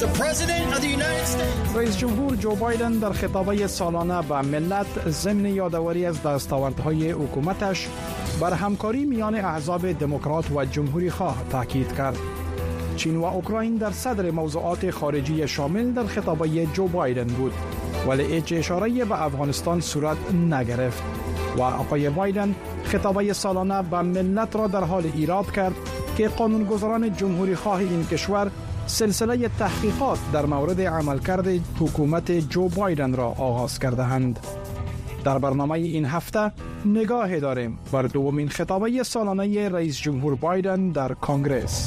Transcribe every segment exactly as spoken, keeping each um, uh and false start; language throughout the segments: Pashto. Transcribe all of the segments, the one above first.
رئیس جمهور جو بایدن در خطابه سالانه به ملت ضمن یادآوری از دستاوردهای حکومتش بر همکاری میان احزاب دموکرات و جمهوری خواه تاکید کرد. چین و اوکراین در صدر موضوعات خارجی شامل در خطابه جو بایدن بود، ولی هیچ اشاره به افغانستان صورت نگرفت و آقای بایدن خطابه سالانه به ملت را در حال ایراد کرد که قانونگذاران جمهوری خواه این کشور سلسله تحقیقات در مورد عملکرد حکومت جو بایدن را آغاز کرده اند. در برنامه این هفته نگاه داریم بر دومین خطابه سالانه رئیس جمهور بایدن در کنگره.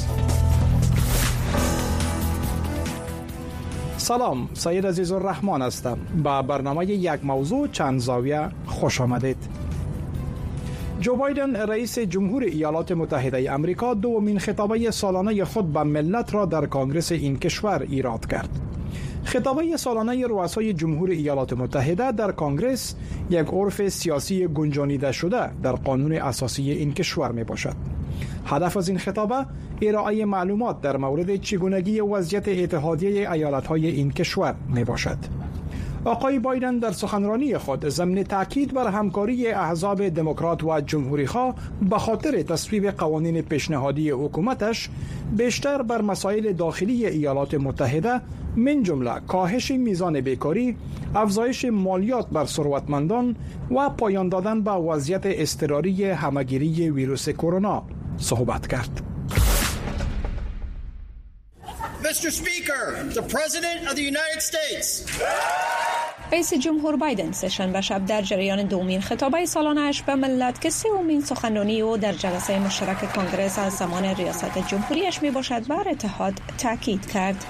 سلام، سید عزیزالرحمن هستم. با برنامه یک موضوع چند زاویه خوش آمدید. جو بایدن رئیس جمهور ایالات متحده آمریکا دومین خطابه سالانه خود به ملت را در کنگره این کشور ایراد کرد. خطابه سالانه رؤسای جمهور ایالات متحده در کنگره یک عرف سیاسی گنجانیده شده در قانون اساسی این کشور می باشد. هدف از این خطابه ارائه معلومات در مورد چگونگی وضعیت اتحادیه ایالت‌های این کشور می باشد. آقای بایدن در سخنرانی خود ضمن تاکید بر همکاری احزاب دموکرات و جمهوری خواه به خاطر تصویب قوانین پیشنهادی حکومتش بیشتر بر مسائل داخلی ایالات متحده من جمله کاهش میزان بیکاری، افزایش مالیات بر ثروتمندان و پایان دادن به وضعیت اضطراری همهگیری ویروس کرونا صحبت کرد. Mister Speaker, the President of the United States. رئیس جمهور بایدن سه‌شنبه شب در جریان دومین خطابه سالانه‌اش به ملت که سومین سخنرانی او در جلسه مشترک کنگره از زمان ریاست جمهوریش می باشد بر اتحاد تاکید کرد.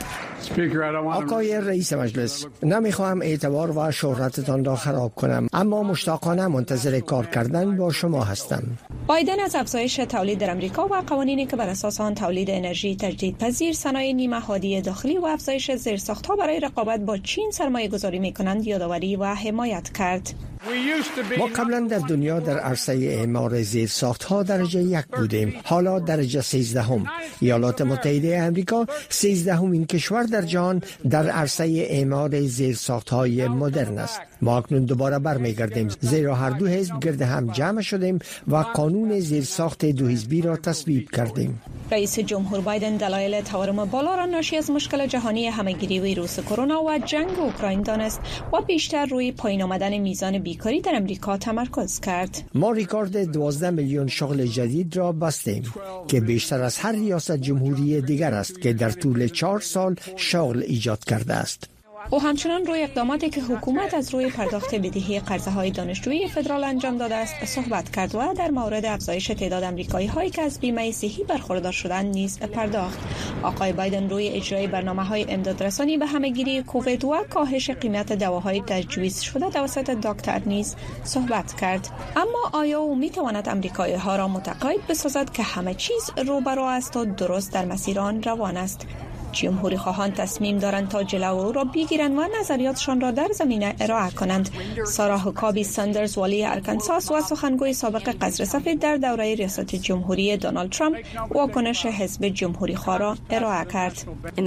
آقای رئیس مجلس، نمیخواهم اعتبار و شهرتتان را خراب کنم، اما مشتاقانه منتظر کار کردن با شما هستم. بایدن از افزایش تولید در امریکا و قوانینی که بر اساس آن تولید انرژی تجدیدپذیر، صنایع نیمه هادی داخلی و افزایش زیرساخت‌ها برای رقابت با چین سرمایه‌گذاری می‌کنند یادآوری و حمایت کرد. ما قبلا در دنیا در عرصه اعمار زیرساخت‌ها درجه یک بودیم، حالا درجه سیزدهم. ایالات متحده آمریکا سیزدهمین کشور در جهان در عرصه اعمار زیرساخت‌های مدرن است. ما اکنون دوباره برمیگردیم، زیرا هر دو حزب گرد هم جمع شدیم و قانون زیرساخت دو حزبی را تصویب کردیم. رئیس جمهور بایدن دلایل تورم بالا را ناشی از مشکل جهانی همهگیری ویروس کرونا و جنگ اوکراین دانست و بیشتر روی پایین آمدن میزان بیکاری در امریکا تمرکز کرد. ما ریکورد دوازده میلیون شغل جدید را بستیم که بیشتر از هر ریاست جمهوری دیگر است که در طول چهار سال شغل ایجاد کرده است. او همچنان روی اقداماتی که حکومت از روی پرداخت بدهی قرضه‌های دانشجویی فدرال انجام داده است صحبت کرد و در مورد افزایش تعداد آمریکایی‌هایی که از بیمه صحی برخوردار شدند نیز پرداخت. آقای بایدن روی اجرای برنامه‌های امدادرسانی به همهگیری کووید و کاهش قیمت دواهای تجویز شده توسط دکتر نیز صحبت کرد. اما آیا او می‌تواند آمریکایی‌ها را متقاعد بسازد که همه چیز روبرو است و درست در مسیر آن روان است؟ جمهوری خواهان تصمیم دارند تا جلو او را بگیرند و نظریاتشان را در زمینه ارائه کنند. سارا هوکابی ساندرز والی ارکانساس و سخنگوی سابق قصر سفید در دوره ریاست جمهوری دونالد ترامپ واکنش حزب جمهوری خواه را ارائه کرد.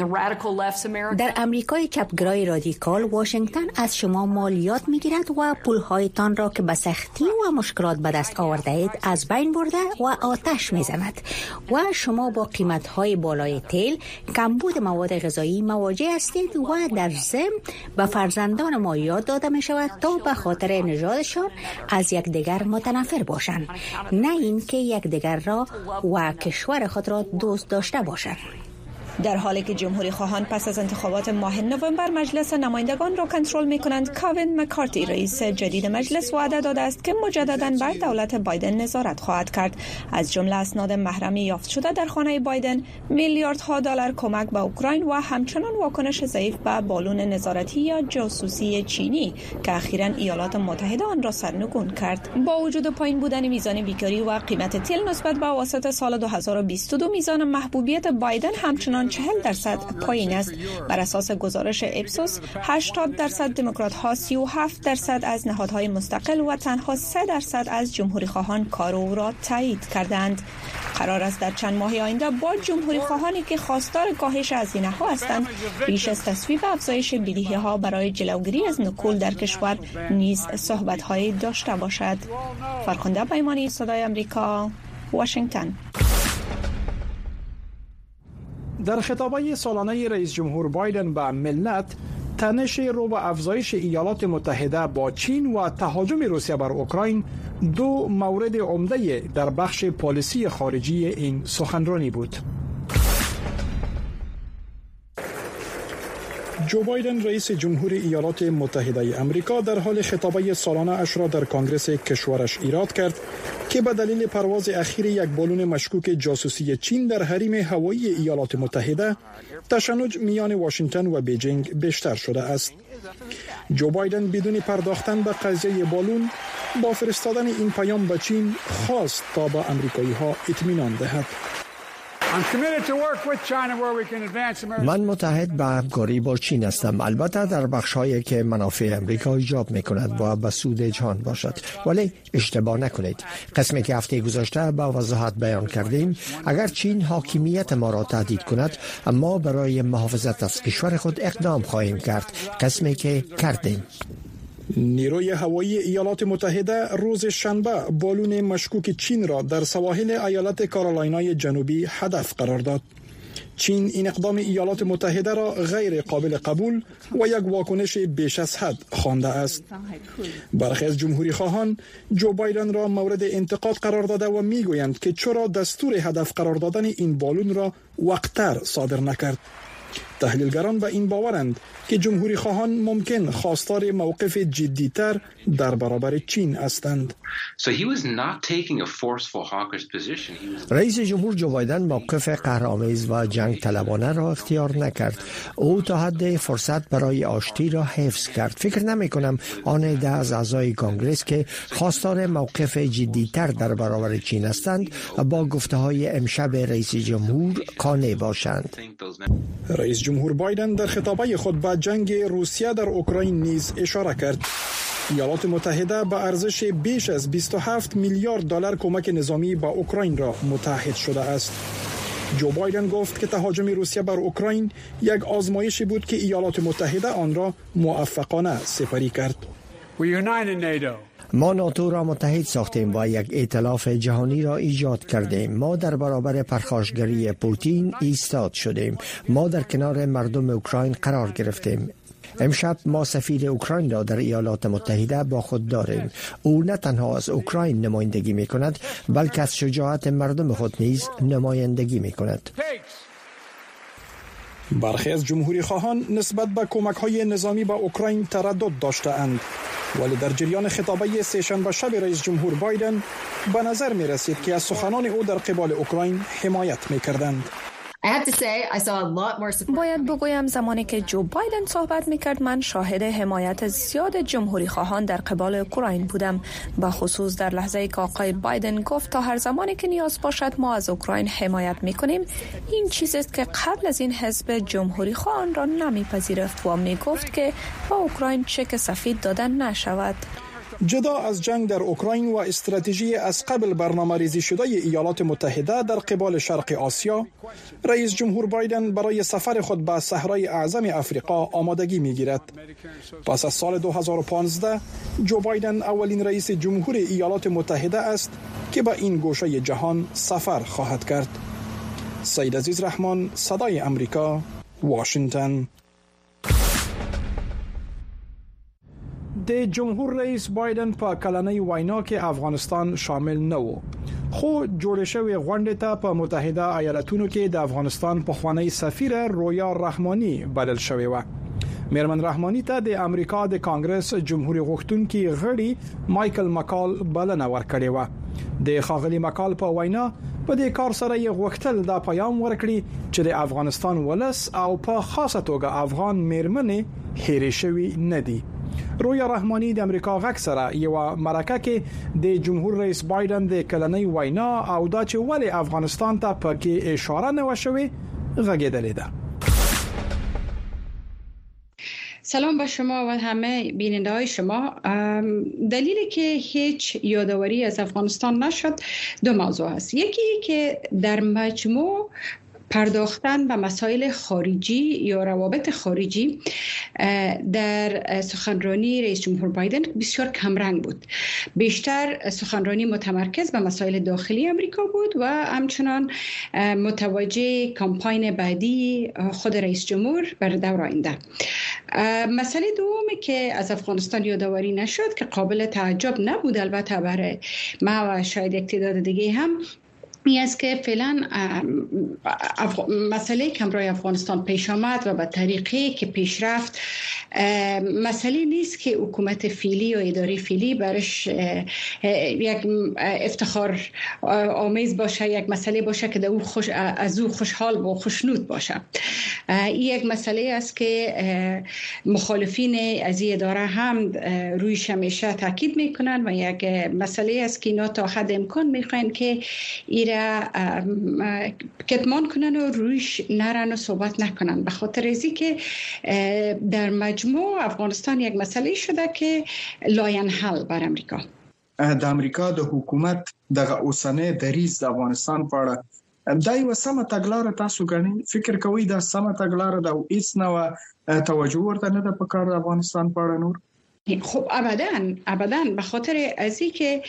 در امریکای چپگرای رادیکال واشنگتن از شما مالیات میگیرد و پولهایتان را که به سختی و مشکلات به دست آورده اید از بین برده و آتش میزند و شما با قیمت‌های بالای تیل، کمبود مواد غذایی مواجه هستید و در ضمن به فرزندان ما یاد داده می شود تا به خاطر نژادشان از یکدیگر متنفر باشند، نه اینکه یکدیگر را و کشور خود را دوست داشته باشند. در حالی که جمهوری خواهان پس از انتخابات ماه نوامبر مجلس نمایندگان را کنترل می‌کنند، کوین مکارتی رئیس جدید مجلس وعده داده است که مجدداً بر دولت بایدن نظارت خواهد کرد. از جمله اسناد محرمی یافت شده در خانه بایدن، میلیاردها دلار کمک به اوکراین و همچنان واکنش ضعیف به بالون نظارتی یا جاسوسی چینی که اخیراً ایالات متحده آن را سرنگون کرد. با وجود پایین بودن میزان بیکاری و قیمت تیل نسبت به اواسط سال دو هزار و بیست و دو، میزان محبوبیت بایدن همچنان چهل درصد پایین است. بر اساس گزارش اپسوس، هشتاد درصد دموکرات ها، سی و هفت درصد از نهادهای مستقل و تنها سه درصد از جمهوری خواهان کار او را تایید کردند. قرار است در چند ماه آینده با جمهوری خواهانی که خواستار کاهش هزینه ها هستند پیش از تصویب افزایش بدهی ها برای جلوگیری از نکول در کشور نیز صحبت هایی داشته باشد. فرخنده پیمانی، صدای آمریکا، واشنگتن. در خطابه سالانه رئیس جمهور بایدن به ملت، تنش رو به افزایش ایالات متحده با چین و تهاجم روسیه بر اوکراین دو مورد عمده در بخش پالیسی خارجی این سخنرانی بود. جو بایدن رئیس جمهور ایالات متحده آمریکا در حال خطابه سالانه اش را در کنگره کشورش ایراد کرد که به دلیل پرواز اخیر یک بالون مشکوک جاسوسی چین در حریم هوایی ایالات متحده تشنج میان واشنگتن و بیجینگ بیشتر شده است. جو بایدن بدون پرداختن به قضیه بالون با فرستادن این پیام به چین خواست تا به امریکایی ها اطمینان دهد. من متحد به همکاری با چین هستم، البته در بخش‌هایی که منافع امریکا ایجاب می‌کند و به سود جهان باشد. ولی اشتباه نکنید، قسمی که هفته گذشته با وضاحت بیان کردیم، اگر چین حاکمیت ما را تهدید کند، ما برای محافظت از کشور خود اقدام خواهیم کرد، قسمی که کردیم. نیروی هوایی ایالات متحده روز شنبه بالون مشکوک چین را در سواحل ایالت کارولینای جنوبی هدف قرار داد. چین این اقدام ایالات متحده را غیر قابل قبول و یک واکنش بیش از حد خوانده است. برخی از جمهوری خواهان جو بایدن را مورد انتقاد قرار داده و میگویند که چرا دستور هدف قرار دادن این بالون را وقت‌تر صادر نکرد. تحلیلگران به این باورند که جمهوری خواهان ممکن خواستار موقف جدی‌تر در برابر چین هستند. رئیس جمهور جو بایدن موقف قهرآمیز و جنگ طلبانه را اختیار نکرد. او تا حد فرصت برای آشتی را حفظ کرد. فکر نمی کنم آن ده از اعضای کانگرس که خواستار موقف جدی‌تر در برابر چین هستند با گفته‌های امشب رئیس جمهور قانع باشند. رئیس جمهور بایدن در خطابه خود به جنگ روسیه در اوکراین نیز اشاره کرد. ایالات متحده به ارزش بیش از بیست و هفت میلیارد دلار کمک نظامی به اوکراین را متحد شده است. جو بایدن گفت که تهاجم روسیه بر اوکراین یک آزمایشی بود که ایالات متحده آن را موفقانه سپری کرد. ما ناتو را متحد ساختیم و یک ائتلاف جهانی را ایجاد کردیم. ما در برابر پرخاشگری پوتین ایستاد شدیم. ما در کنار مردم اوکراین قرار گرفتیم. امشب ما سفیر اوکراین را در ایالات متحده با خود داریم. او نه تنها از اوکراین نمایندگی می کند بلکه از شجاعت مردم خود نیز نمایندگی می کند. برخی از جمهوری خواهان نسبت به کمک‌های نظامی به اوکراین تردد داشته‌اند، ولی در جریان خطابه سه‌شنبه شب رئیس جمهور بایدن به نظر می رسید که از سخنان او در قبال اوکراین حمایت می کردند. باید بگویم زمانی که جو بایدن صحبت میکرد من شاهد حمایت زیاد جمهوری خواهان در قبال اوکراین بودم، به خصوص در لحظه که آقای بایدن گفت تا هر زمانی که نیاز باشد ما از اوکراین حمایت میکنیم. این چیزی است که قبل از این حزب جمهوری خواهان را نمیپذیرفت و میگفت که با اوکراین چک سفید دادن نشود. جدا از جنگ در اوکراین و استراتژی از قبل برنامه‌ریزی شده ایالات متحده در قبال شرق آسیا، رئیس جمهور بایدن برای سفر خود به صحرای اعظم افریقا آمادگی می‌گیرد. پس از سال دو هزار و پانزده، جو بایدن اولین رئیس جمهور ایالات متحده است که به این گوشه جهان سفر خواهد کرد. سید عزیز رحمان، صدای امریکا، واشنگتن. د جمهور رئیس بایدن په کلنۍ وینا کې افغانستان شامل نه و، خو جوړ شوی غونډه ته په متحده ایالاتونو کې د افغانستان پخوانی سفیر رویا رحمانی بلل شوی و. میرمن رحمانی ته د امریکا د کانګرس جمهوریت غوښتونکي غړي مایکل مکال بلنه ورکړې و. د خاغلی مکال په وینا په دې کار سره یې غوښتل دا پیغام ورکړي چې د افغانستان ولس او په خاصه توګه افغان میرمنې هېرې شوی نه دي. رویا رحمانی د امریکا غږ سره یو مرکه کې د جمهور رئیس بایدن د کلنۍ وینا او دا چې ولې افغانستان ته پکې اشاره نه وشوي غږېدلې ده. سلام به شما و همه بیننده های شما. دلیلی که هیچ یادآوری از افغانستان نشد دو موضوع است. یکی که در مجموع پرداختن به مسائل خارجی یا روابط خارجی در سخنرانی رئیس جمهور بایدن بسیار کمرنگ بود. بیشتر سخنرانی متمرکز به مسائل داخلی امریکا بود و همچنان متوجه کمپاین بعدی خود رئیس جمهور برای دور آینده. مسئله دومی که از افغانستان یادآوری نشد که قابل تعجب نبود البته برای ما و شاید یک تعداد دیگه هم، این است که فعلا افغ... مسئله کمرای افغانستان پیش آمد و به طریقی که پیش رفت مسئله نیست که حکومت فعلی یا اداره فعلی برش یک افتخار آمیز باشه، یک مسئله باشه که او خوش... از او خوشحال و خوشنود باشه. این یک مسئله است که مخالفین از این اداره هم رویش همیشه تاکید میکنن و یک مسئله است که اینا تا حد امکان میخواین که ایره کتمان کنن و رویش نرن و صحبت نکنن، به خاطر ازی که در مجموع افغانستان یک مسئله شده که لاینحل بر امریکا. د امریکا د حکومت دغه اوسنۍ دریځ د افغانستان په اړه دا یو سمه تګلاره تاسو ګڼئ؟ فکر کوئ دا سمه تګلاره ده او هیڅ نوع توجه ورته نه ده پکار د افغانستان په اړه نور؟ خب ابداً ابداً به خاطر ازی که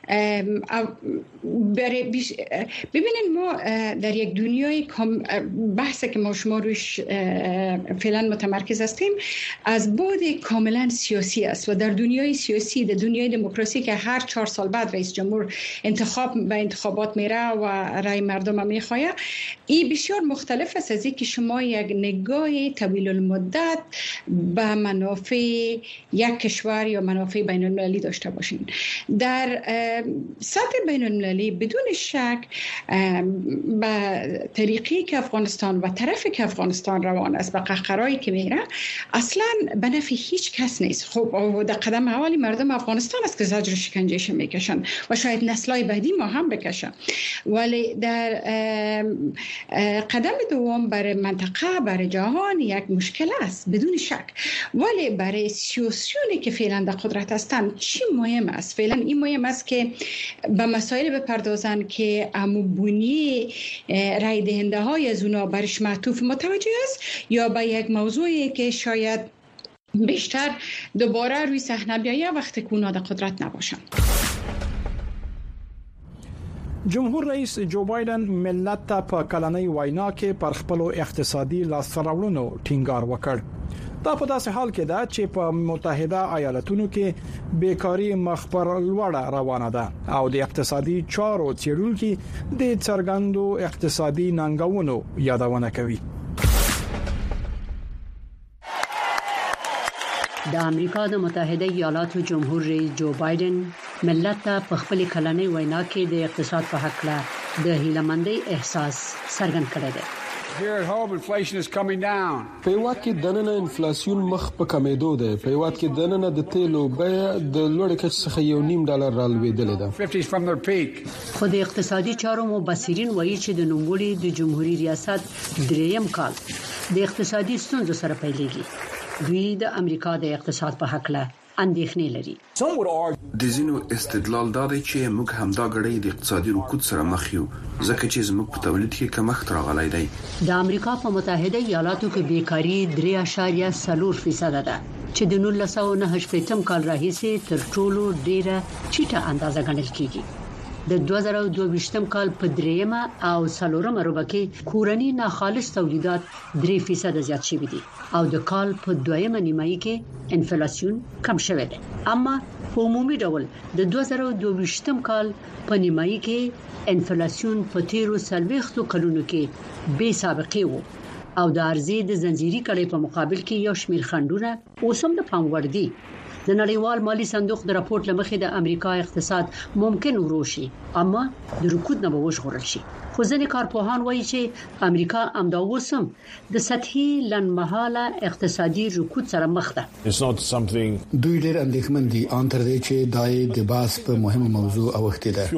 ببینید ما در یک دنیای بحثی که ما شما روش فعلا متمرکز هستیم از بعد کاملا سیاسی است و در دنیای سیاسی، در دنیای دموکراسی که هر چهار سال بعد رئیس جمهور انتخاب به انتخابات میره و رای مردم میخواه، این بسیار مختلف است از اینکه شما یک نگاه طویل المدت به منافع یک کشور یا منافع بین المللی داشته باشین. در سطح بین المللی بدون شک به طریقی که افغانستان و طرفی که افغانستان روان است و قهقرایی که میره اصلا به نفع هیچ کس نیست. خب در قدم اولی مردم افغانستان است که زجر و شکنجهش میکشن و شاید نسل‌های بعدی ما هم بکشن، ولی در قدم دوم برای منطقه، برای جهان یک مشکل است بدون شک. ولی برای سیاسیونی که فعلا در قدرت هستند چی مهم است؟ فعلا این مهم است که به مسائل بپردازن که عموبونی رای دهنده های از اونا برش معطوف متوجه است یا به یک موضوعی که شاید بیشتر دوباره روی صحنه بیایه وقتی که اونا در قدرت نباشن. جمهور رئیس جو بایدن ملت ته په کلنۍ وینا کې پر خپل اقتصادي لاسته ټینګار وکړ. دا په داسې حال کې ده چې په متحده ایالاتونو کې بیکاری مخ پر لوړه روانه ده او د اقتصادي چارو څیړونکي د څرګندو اقتصادي ننګونو یادونه کوي. د امریکا د متحده ایالاتو جمهور رئیس جو بایدن ملت ته په خپل کلنۍ وینا کې د اقتصاد په حق له د هیلمندۍ احساس څرګند کړی دی. Here at home, inflation is coming down. په هیواد کې دننه انفلیسیون مخ په کمیدو ده. په هیواد کې دننه د تیلو بیه د لوړ کچ څخه یو نیم ډالر رالوېدلې ده. fifties from their peak. خو د اقتصادي چارو مبصرین وایي چې د نوموړي د جمهوریت ریاست دریم کال د اقتصادي ستونزو سره پیلېږي. دوی د امریکا د اقتصاد په حق له اندېښنې لري. د زینو استدلال دا دی چې موږ همدا غړي د اقتصادي رکود سره مخ یو ځکه چې زموږ په تولید کې کمښت راغلی دی. د امریکا په متحده ایالاتو کې بیکاری درې اعشاریه څلور فیصد ده چې د نولس سوه نهه شپږم کال راهیسې تر ټولو ډیره چټه اندازه ګڼل کیږي. د دوه زره دوه کال په دریمه او څلورمه روبه کې کورنی ناخالص تولیدات درې فیصد زیات شوي دي او د کال په دویمه نیمایي کې انفلیسیون کم شوی دی. اما په عمومي ډول د دوه زره دوه کال په نیمایي کې انفلیسیون په تیرو څلوېښتو کلونو کې بې سابقه وو او د ارزي د زنجیري کړۍ په مقابل کې یو شمېر خنډونه اوس هم د پام وړ دي. د نړیوال مالی صندوق د راپورټ لمخې د امریکا اقتصاد ممکن وروشي اما د رکود نه به وژغورل شي. خو ځینې کارپوهان وایي چې امریکا همدا اوس هم د سطحي لنډمهاله اقتصادي رکود سره مخ ده. دوی ډېر اندېښمن دي ان تر دې چې دای د باس په مهمه موضوع اوښتې ده.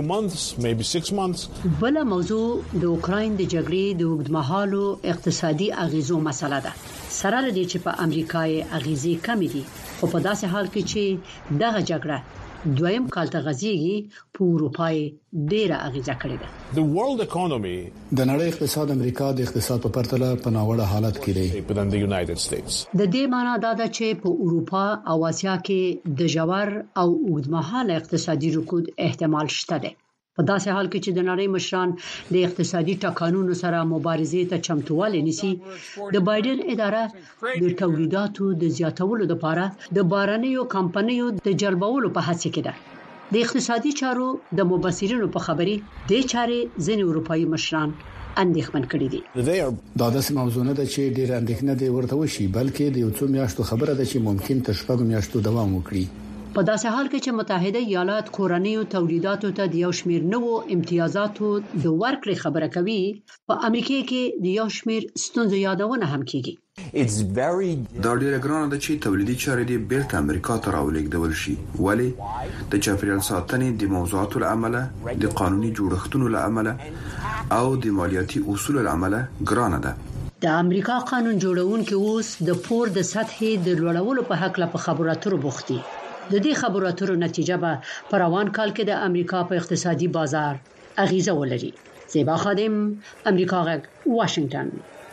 بل موضوع د اوکراین د جګړې د اوږدمهالو اقتصادي اغیزو مسله ده. سره لدی چې په امریکای اغیزي کم دي خو په داسې حال کې چې دغه جګړه دویم کال ته غزيږي په اروپای ډیره اغیزه کړې ده. The world economy د نړۍ اقتصاد امریکا د اقتصاد په پرتله په ناوړه حالت کې دی په د یونایټډ سټیټس. د دې معنی دا ده چې په اروپا او اسیا کې د جوړ او اوږدمهاله اقتصادي رکود احتمال شته ده. په داسې حال کې چې د نړۍ مشران د اقتصادي ټکانونو سره مبارزې ته چمتووالی نیسي، د بایدن اداره د تولیداتو د زیاتولو لپاره د بهرنیو کمپنیو د جلبولو په هڅه کې ده. د اقتصادي چارو د مبصرینو په خبري د چارې ځینې اروپאי مشران اندېښمن کړي دي. دا د موضوع نه ده چې ډېر اندېښنه دی ورته وشي، بلکې د یو څو میاشتو خبره ده چې ممکن تر شپږ میاشتو دوام وکړي. په داسې حال کې چې متحده ایالات کورنیو تولیداتو ته د یو شمیر نوو امتیازاتو د ورکړې خبره کوي، په امریکا کې د یو شمیر ستونزو یادونه هم کیږي. دا ډیره ګرانه ده چې تولیدي چارې د بیرته امریکا ته راولېږدول شي، ولی د چاپیریال ساتنې د موضوعاتو لامل، د قانوني جوړښتونو لامل او د مالیاتي اصولو لامل ګرانه ده. د امریکا قانون جوړونکي اوس د پور د سطحې د لوړولو په حق لا په خبرو اترو بوختي. د دې خبرو اترو نتیجه به په روان کال کې د امریکا په اقتصادي بازار اغیزه ولري. زیبا خادم، امریکا غږ، واشنگتن.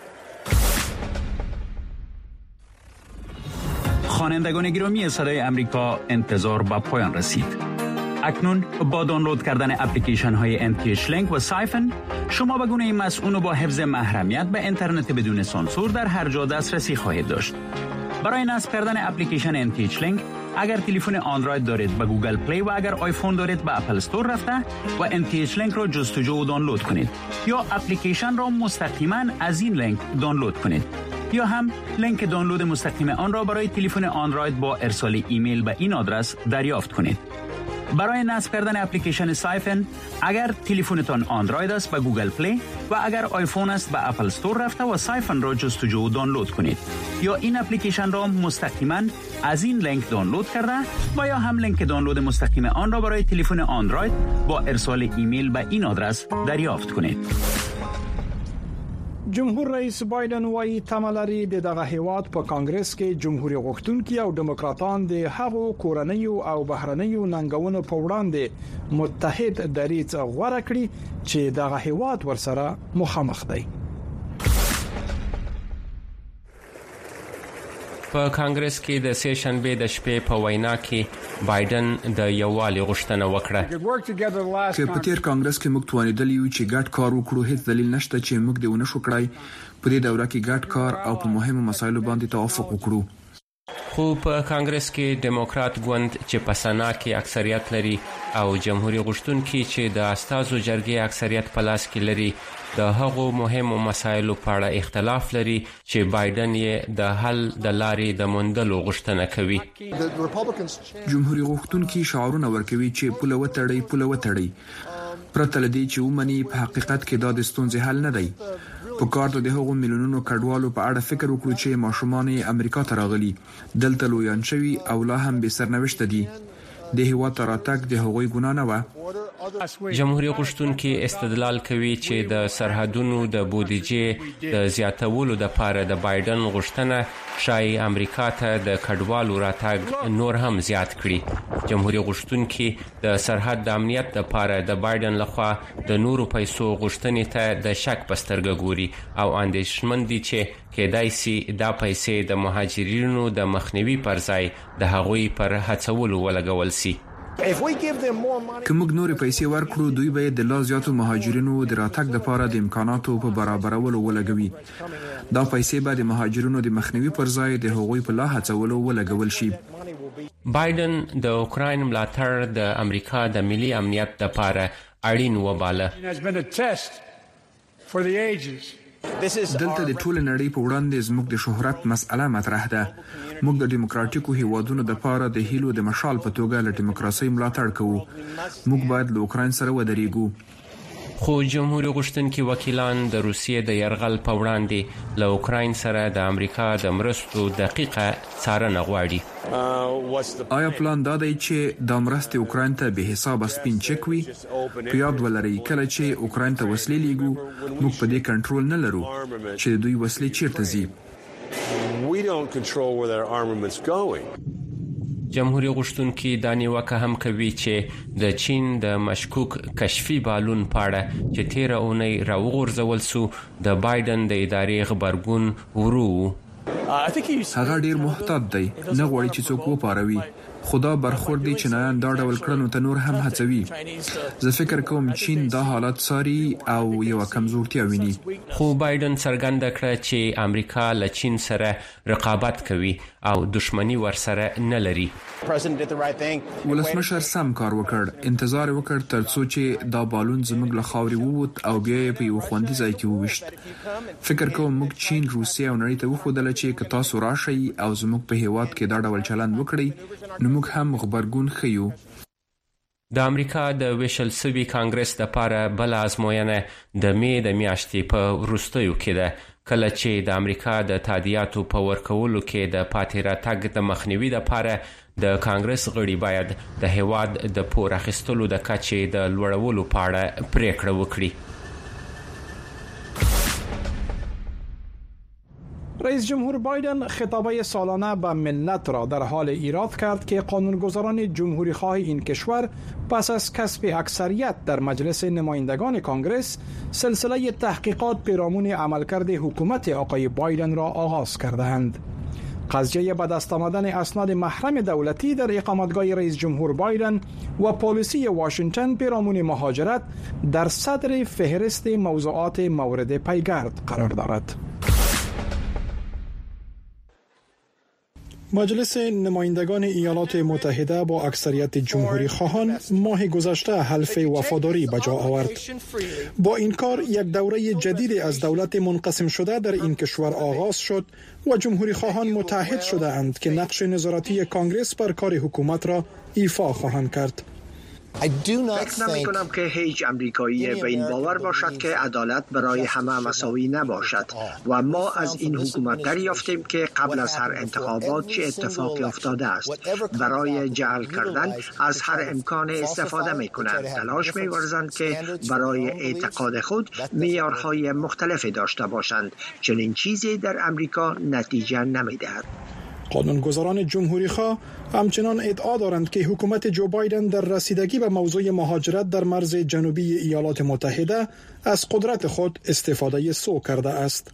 خوانندگان گرامی صدای امریکا، انتظار به پایان رسید. اکنون با دانلود کردن اپلیکیشن های ام تی اچ لینک و سایفن شما به گونه مسئول با حفظ محرمیت به اینترنت بدون سانسور در هر جا دسترسی خواهید داشت. برای نصب کردن اپلیکیشن ام تی اچ لینک اگر تلفن اندروید دارید به گوگل پلی و اگر آیفون دارید به اپل استور رفته و ام تی اچ لینک را جستجو و دانلود کنید یا اپلیکیشن را مستقیما از این لینک دانلود کنید یا هم لینک دانلود مستقیم آن را برای تلفن اندروید با ارسال ایمیل به این آدرس دریافت کنید. برای نصب کردن اپلیکیشن سایفن اگر تلفنتان اندروید است به گوگل پلی و اگر آیفون است به اپل استور رفته و سایفن را جستجو و دانلود کنید یا این اپلیکیشن را مستقیما از این لینک دانلود کرده و یا هم لینک دانلود مستقیم آن را برای تلفن اندروید با ارسال ایمیل به این آدرس دریافت کنید. جمهور رئیس بایدن وايي تملري د دغه هیواد په کانګرس کې جمهوریت غوښتونکي او دیموکراتان د هغو کورنیو او بهرنیو ننګونو په وړاندې متحد دریځ غوړه کړی چې دغه هیواد ورسره مخامخ دی. په کانګرس کې د سیشن به د شپې په وینا کې بایدن د یووالي غوښتنه وکړه. چې په تیر کانګرس کې موږ توانیدل یو چې ګډ کار وکړو، هیڅ دلیل نشته چې موږ د ونه شو کړای په دې دوره کې ګډ کار او په مهمو مسایلو باندې توافق وکړو. خو په کانګرس کې دیموکرات ګوند چې په سنا کې اکثریت لري او جمهوریت غوښتونکي چې د استازو جرګې اکثریت په لاس کې لري د هغو مهمو مسایلو په اړه اختلاف لري چې بایدن یې د حل د لارې د موندلو غوښتنه کوي. جمهوریت غوښتونکي شعارونه ورکوي چې پوله وتړي پوله وتړي پرته لدی چې ومني په حقیقت کې دا د ستونزې حل نه دی. په کار د هغو میلیونونو کډوالو په اړه فکر وکړو چې ماشومان امریکا ته راغلي، دلته لویان شوي او لا هم به سرنوشت دي. د هیواد تراتک د هغوی ګناه نه و. جمهوریت غوښتونکي استدلال کوي چې د سرحدونو د بودیجې د زیاتولو لپاره د بایدن غوښتنه شای امریکا ته د کډوالو راتګ نور هم زیات کړي. جمهوریت غوښتونکي د سرحد د امنیت لپاره د بایدن لخوا د نورو پیسو غوښتنې ته د شک په سترګه ګوري او اندېښمن دي چې کېدای سي دا پیسې د مهاجرینو د مخنیوي پر ځای د هغوی پر هڅولو ولګول سي. که موږ نورې پیسې ورکړو، دوی به د لا زیاتو مهاجرینو د راتګ لپاره د امکاناتو په برابرولو ولګوي. دا پیسې به د مهاجرینو د مخنیوي پر ځای د هغوی په لا هڅولو ولګول شي. بایدن د اوکراین ملاتړ د امریکا د ملي امنیت لپاره اړین وباله. دلته د ټول نړۍ په وړاندې زموږ د شهرت مسأله مطرح ده. موږ د دیموکراتیکو هیوادونو د لپاره د هیلو د مشال په توګه له دیموکراسي ملاتړ کوو. موږ باید له اوکراین سره ودرېږو. خو جمهوریت غوښتونکي وکیلان د روسیې د یرغل په وړاندې له اوکراین سره د امریکا د مرستو دقیقه څارنه غواړي. آیا پلان دا دی چې د مرستې اوکراین ته به حساب سپین چک وي؟ په یاد ولرئ کله چې اوکراین ته وسلې لیږو، موږ په دې کنټرول نه لرو چې دوی وسلې چیرته ځي. we don't control where their armament's going. جمهوریت غوښتونکي دا نیوکه هم کوي چې د چین د مشکوک کشفي بالون پاړه چې تیر اونۍ راوغورځول سو د بایدن د ادارې خبرګون ورو. هغه ډیر محتاط دی، نه غواړي چې څوک وپاروي. خدا برخورد دی چې نه دا ډول کړنو ته نور هم هڅوي. زه فکر کوم چین دا حالت ساري او یو کمزورتیا ویني. خو بایدن څرګنده کړه چې امریکا له چین سره رقابت کوي او دښمنی ورسره نه لري. ولسمشر سم کار وکړ، انتظار وکړ ترڅو چې دا بالون زموږ له خاورې ووت او بیا یې په یو خوندي ځای کې وویشت. فکر کوم موږ چین، روسیه او نړۍ ته وښودل چې که تاسو راشئ او زموږ په هیواد کې دا ډول چلند وکړئ نو موږ هم خبرګون خيو. د امریکا د ویشل سوي کانګرس د لپاره بل ازموینه د می د میاشتې په وروستیو کې ده، کله چې د امریکا د تادیاتو په ورکولو کې د پاتې راتګ د مخنیوي لپاره د کانګرس غړي باید د هیواد د پور اخیستلو د کچې د لوړولو په اړه پریکړه وکړي. رئیس جمهور بایدن خطابه سالانه به ملت را در حال ایراد کرد که قانونگذاران جمهوری خواه این کشور پس از کسب اکثریت در مجلس نمایندگان کانگرس سلسله تحقیقات پیرامون عملکرد حکومت آقای بایدن را آغاز کردند. قضیه به دست آمدن اسناد محرم دولتی در اقامتگاه رئیس جمهور بایدن و پالیسی واشنگتن پیرامون مهاجرت در صدر فهرست موضوعات مورد پیگرد قرار دارد. مجلس نمایندگان ایالات متحده با اکثریت جمهوری خواهان ماه گذشته حلف وفاداری به جا آورد. با این کار یک دوره جدید از دولت منقسم شده در این کشور آغاز شد و جمهوری خواهان متحد شده اند که نقش نظارتی کانگرس بر کار حکومت را ایفا خواهند کرد. فکر نمی کنم که هیچ امریکایی به این باور باشد که عدالت برای همه مساوی نباشد و ما از این حکومت دریافتیم که قبل از هر انتخابات چه اتفاقی افتاده است. برای جعل کردن از هر امکان استفاده می کنند. تلاش می ورزند که برای اعتقاد خود معیارهای مختلفی داشته باشند. چنین چیزی در امریکا نتیجه نمی دهد. قانونگذاران جمهوری خواه همچنان ادعا دارند که حکومت جو بایدن در رسیدگی به موضوع مهاجرت در مرز جنوبی ایالات متحده از قدرت خود استفاده سو کرده است.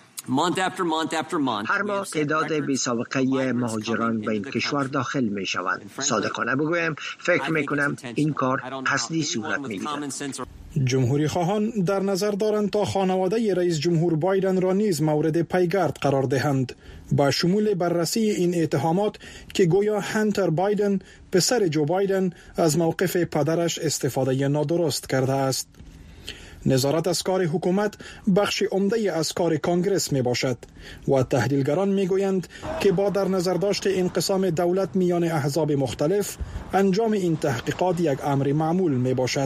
هر ماه تعداد بی سابقه مهاجران به این کشور داخل می شوند. صادقانه بگویم فکر می کنم این کار قصدی صورت می گیرد. جمهوری خواهان در نظر دارند تا خانواده رئیس جمهور بایدن را نیز مورد پیگرد قرار دهند، با شمول بررسی این اتهامات که گویا هانتر بایدن پسر جو بایدن از موقف پدرش استفاده نادرست کرده است. نظارت از کار حکومت بخش عمده از کار کانگرس می باشد و تحلیلگران می گویند که با در نظر داشت انقسام دولت میان احزاب مختلف انجام این تحقیقات یک امر معمول می باشد.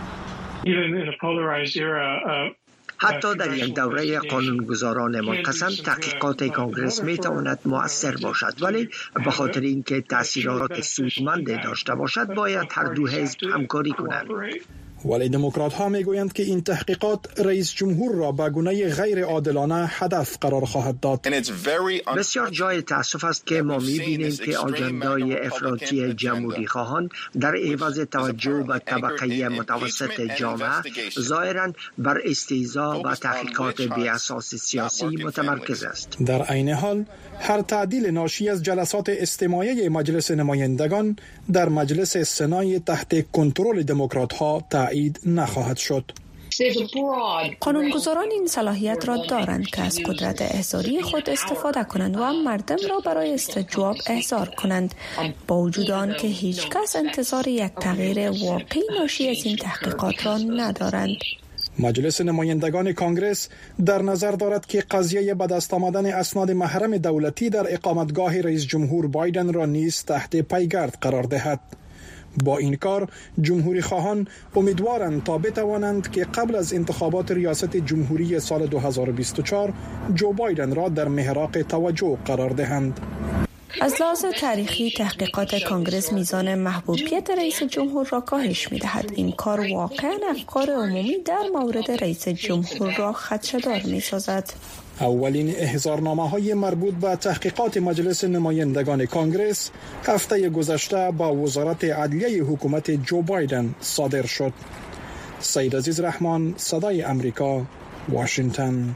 حتی در یک دوره قانونگذاران منقسم تحقیقات کانگرس می تواند مؤثر باشد، ولی به خاطر اینکه تاثیرات سودمند داشته باشد باید هر دو حزب همکاری کنند. ولی دموکرات ها می گویند که این تحقیقات رئیس جمهور را به گونه غیر عادلانه هدف قرار خواهد داد. بسیار جای تأسف است که ما می بینیم که آجندای افراطی جمهوری خواهان در عوض توجه به طبقه متوسط جامعه ظاهراً بر استهزا و تحقیقات بی اساس سیاسی متمرکز است. در عین حال هر تعدیل ناشی از جلسات استماعی مجلس نمایندگان در مجلس سنای تحت کنترل دموکرات ها تایید نخواهد شد. قانونگذاران این صلاحیت را دارند که از قدرت احضاری خود استفاده کنند و مردم را برای استجواب احضار کنند، با وجود آن که هیچ کس انتظار یک تغییر واقعی ناشی از این تحقیقات را ندارند. مجلس نمایندگان کانگرس در نظر دارد که قضیه به دست آمدن اسناد محرم دولتی در اقامتگاه رئیس جمهور بایدن را نیز تحت پیگرد قرار دهد. با این کار جمهوری خواهان امیدوارند تا بتوانند که قبل از انتخابات ریاست جمهوری سال دو هزار و بیست و چهار جو بایدن را در محراق توجه قرار دهند. از لحاظ تاریخی تحقیقات کانگرس میزان محبوبیت رئیس جمهور را کاهش می‌دهد. این کار واقعاً افکار عمومی در مورد رئیس جمهور را خدشه‌دار می‌سازد. اولین احضارنامه‌های مربوط به تحقیقات مجلس نمایندگان کانگرس هفته گذشته با وزارت عدلیه حکومت جو بایدن صادر شد. سید عزیز رحمان، صدای امریکا، واشنگتن.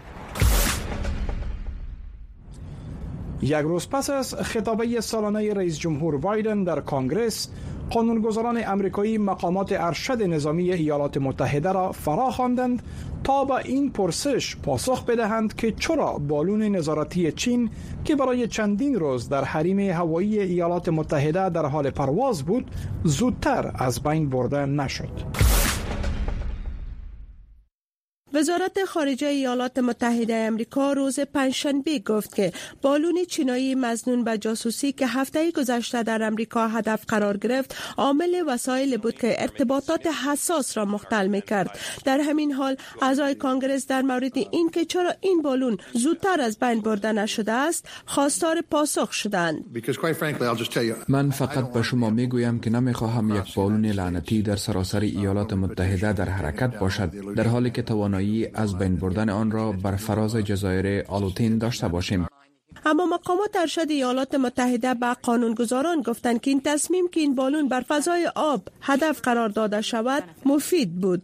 یک روز پس از خطابه سالانه رئیس جمهور بایدن در کانگرس، قانونگذاران امریکایی مقامات ارشد نظامی ایالات متحده را فرا خواندند تا به این پرسش پاسخ بدهند که چرا بالون نظارتی چین که برای چندین روز در حریم هوایی ایالات متحده در حال پرواز بود زودتر از بین برده نشد. وزارت خارجه ایالات متحده آمریکا روز پنجشنبه گفت که بالون چینایی مظنون به جاسوسی که هفته گذشته در آمریکا هدف قرار گرفت عامل وسایلی بود که ارتباطات حساس را مختل می‌کرد. در همین حال اعضای کانگرس در مورد این که چرا این بالون زودتر از بین برده نشده است خواستار پاسخ شدند. من فقط به شما میگویم که نمیخواهم یک بالون لعنتی در سراسر ایالات متحده در حرکت باشد، در حالی که توانایی از بین بردن آن را بر فراز جزایر آلوتین داشته باشیم. اما مقامات ارشد ایالات متحده به قانونگذاران گفتند که این تصمیم که این بالون بر فضای آب هدف قرار داده شود مفید بود.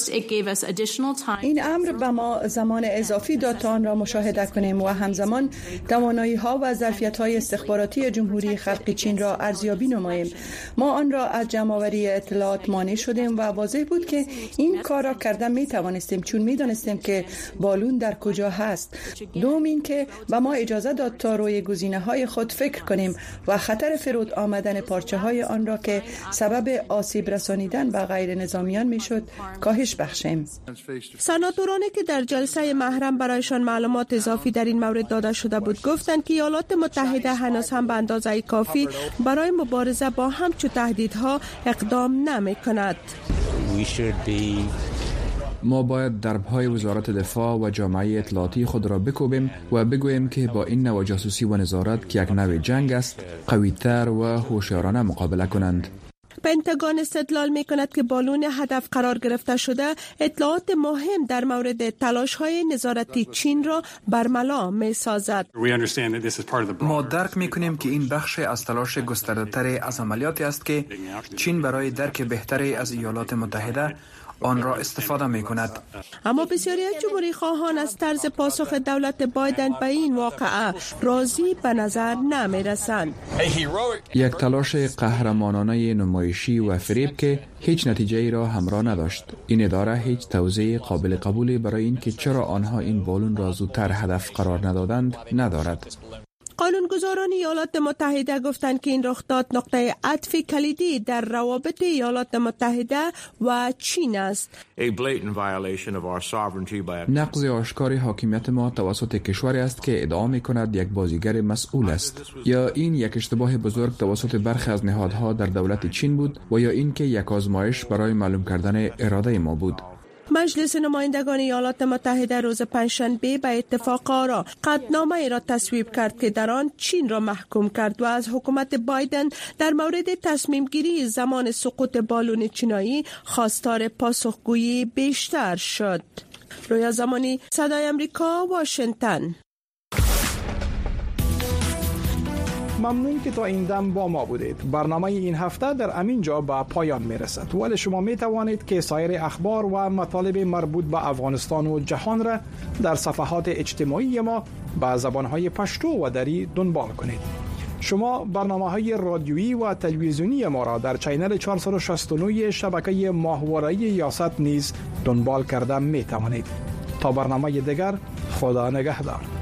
این امر به ما زمان اضافی داد تا آن را مشاهده کنیم و همزمان توانایی ها و ظرفیت های استخباراتی جمهوری خلق چین را ارزیابی نماییم. ما آن را از جمع‌آوری اطلاعات مانع شدیم و واضح بود که این کار را کردن می توانستیم چون می دانستیم که بالون در کجا هست. دوم این که به ما اجازه داد تا روی گزینه های خود فکر کنیم و خطر فرود آمدن پارچه های آن را که سبب آسیب رسانیدن به غیر نظامیان می شد کاهش بخشیم. سناتورانی که در جلسه محرم برایشان معلومات اضافی در این مورد داده شده بود گفتند که ایالات متحده هنوز هم به اندازه کافی برای مبارزه با همچون تهدیدها اقدام نمی کند. ما باید دربهای وزارت دفاع و جامعه اطلاعاتی خود را بکوبیم و بگوییم که با این نوع جاسوسی و نظارت که یک نوع جنگ است قوی‌تر و هوشیارانه مقابله کنند. پنتاگون استدلال می کند که بالون هدف قرار گرفته شده اطلاعات مهم در مورد تلاش‌های نظارتی چین را برملا می سازد. ما درک می کنیم که این بخش از تلاش گسترده‌تر از عملیاتی است که چین برای درک بهتری از ایالات متحده آن را استفاده می کند. اما بسیاری از جمهوری خواهان از طرز پاسخ دولت بایدن به این واقعه راضی به نظر نمی رسند. یک تلاش قهرمانانه نمایشی و فریب که هیچ نتیجه ای را همراه نداشت. این اداره هیچ توضیح قابل قبولی برای این که چرا آنها این بالون را زودتر هدف قرار ندادند ندارد. قانونگذاران ایالات متحده گفتند که این رخداد نقطه عطف کلیدی در روابط ایالات متحده و چین است. نقض آشکار حاکمیت ما توسط کشوری است که ادعا می‌کند یک بازیگر مسئول است. یا این یک اشتباه بزرگ توسط برخی از نهادها در دولت چین بود و یا این که یک آزمایش برای معلوم کردن اراده ما بود. مجلس نمایندگان ایالات متحده روز پنجشنبه به اتفاق آرا قطعنامه ای را تصویب کرد که در آن چین را محکوم کرد و از حکومت بایدن در مورد تصمیم گیری زمان سقوط بالون چینایی خواستار پاسخگویی بیشتر شد. رویا زمانی، صدای امریکا، واشنگتن. ممنون که تا این دم با ما بودید. برنامه این هفته در همین جا به پایان می رسد. ولی شما می توانید که سایر اخبار و مطالب مربوط به افغانستان و جهان را در صفحات اجتماعی ما به زبانهای پشتو و دری دنبال کنید. شما برنامه‌های رادیویی و تلویزیونی ما را در چینل چهارصد و شصت و نه شبکه ماهواره‌ای یاست نیز دنبال کرده می توانید. تا برنامه دیگر، خدا نگهدار.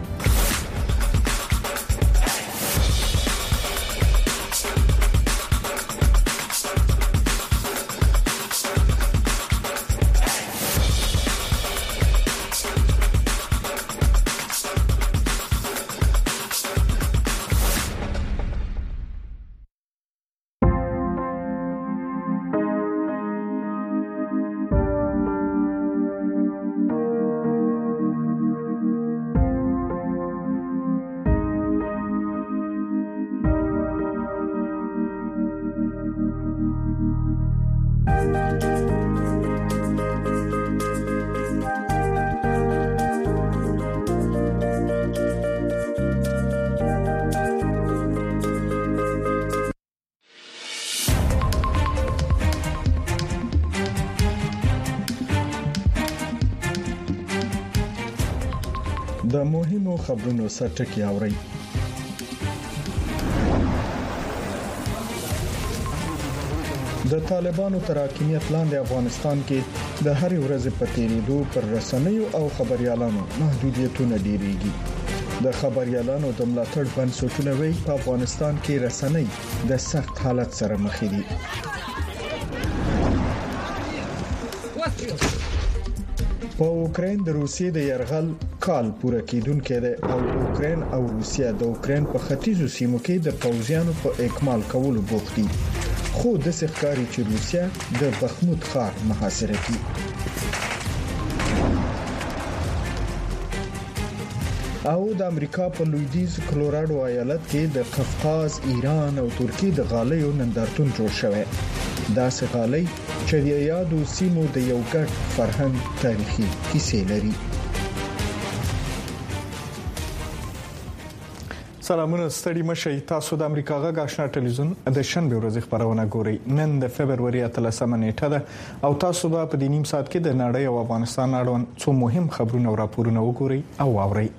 مهمو خبرونو سرټکی اوري. د طالبانو تر حاکمیت لاندې افغانستان کې د هر ورځ په تیریدو پر رسنیو او خبريالانو محدودیتونه ډیریږي. د خبريالانو د ملاتړ بنسټونه وی په افغانستان کې رسنۍ د سخت حالت سره مخ دي. په اوکرين د روسیې د يرغل کال پوره کیدونکې ده او اوکرين او روسیه د اوکرين په ختیځو سیمو کې د پوځیانو په اکمال کولو بوخت دي. خو د سخکاری چې روسیه د بخمود ښار محاصره کړي. او د امریکا په لویدیز کلوراډو ایالت کې د قفقاز، ایران او ترکیه د غالیو نندارتون جوړ شوی. دا سغالي چې د یادو سیمو د یو ګډ فرهنګ تاریخي کیسې لري. سلامونه ستړي مشي. تاسو د امریکا غږ آشنا ټلویزیون د شنبه ورځې خبرونه ګورئ. نن د فبرवरी اتلسمه نیټه ده او تاسو به په دې نیم ساعت کې د نړۍ او افغانستان اړوند څو مهم خبرونه او راپورونه وګورئ او واورئ.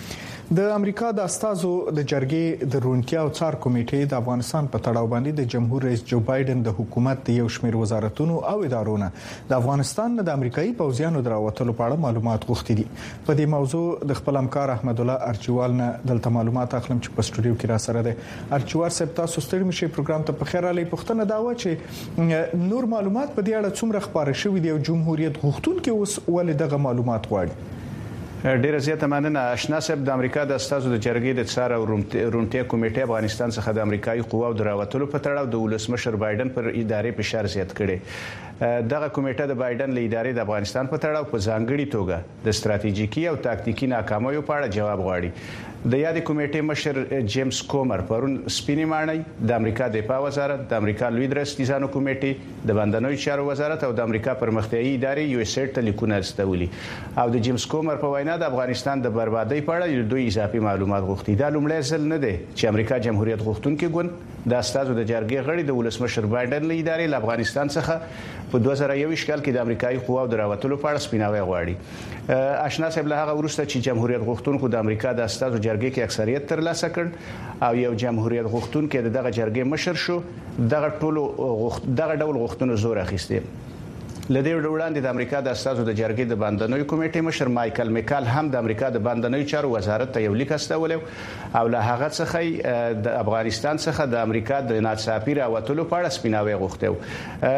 د امریکا د استازو د جرګې د روڼتیا او څار کمیټې د افغانستان په تړاو باندې د جمهور رئیس جو بایدن د حکومت د یو شمېر وزارتونو او ادارونو د افغانستان د امریکایي پوځیانو دراوتلو په اړه معلومات غوښتي دي. په دې موضوع د خپل همکار احمد الله ارچوال نه دلته معلومات اخلم چې په سټوډیو کې را سره ده. ارچوال صاحب تاسو ستړي مشي پروګرام ته په خیر علي پښتنه دا و چې نور معلومات په دې اړه څومره خبره شوې دي او جمهوریت غوښتونکو اوس ولې دغه معلومات غواړي؟ ډیره زیاته مننه. آشنا صاحب د امریکا د استازو د جرګې د څار او روڼتیا کمیټې افغانستان څخه د امریکایي قواو دراوتلو په تړاو د ولسمشر بایدن پر ادارې فشار زیات کړي. دغه کمیټه د بایدن له ادارې د افغانستان په تړاو په ځانګړي توګه د ستراتیژیکي او تاکتیکي ناکامیو په اړه جواب غواړي. د یادې کمیټې مشر جیمز کومر پرون سپینې ماڼۍ د امریکا دفاع وزارت، د امریکا لوی درستیزانو کمیټې، د بندنوي چارو وزارت او د امریکا پرمختیایي ادارې یو اس ایډ ته لیکونه استولي او د جیمز کومر په وینا د افغانستان د بربادۍ په اړه دوی اضافي معلومات غوښتي. دا لومړی ځل نه دی چې امریکا جمهوریت غوښتونکي ګوند د استازو د جرګې غړي د ولسمشر بایدن له ادارې له افغانستان څخه په دوه زره یو کال کې د امریکایي قواو دراوتلو په اړه سپیناوی غواړي. آشنا صاحب له هغه وروسته چې جمهوریت غوښتونکو د امریکا د استازو جرګې کې اکثریت ترلاسه کړ او یو جمهوریت غوښتونکو د دغه جرګې مشر شو، دغه ټولو دغه ډول غوښتنو زور اخیسته. لدې وړاندې د امریکا د استازو د جرګې د بندنوي کمیټې مشر مایکل میکال هم د امریکا د بندنوي چارو وزارت ته یو لیک استولو او له هغه څخه د افغانستان څخه د امریکا د ناڅاپي راوتلو په اړه سپیناوی غوښتو.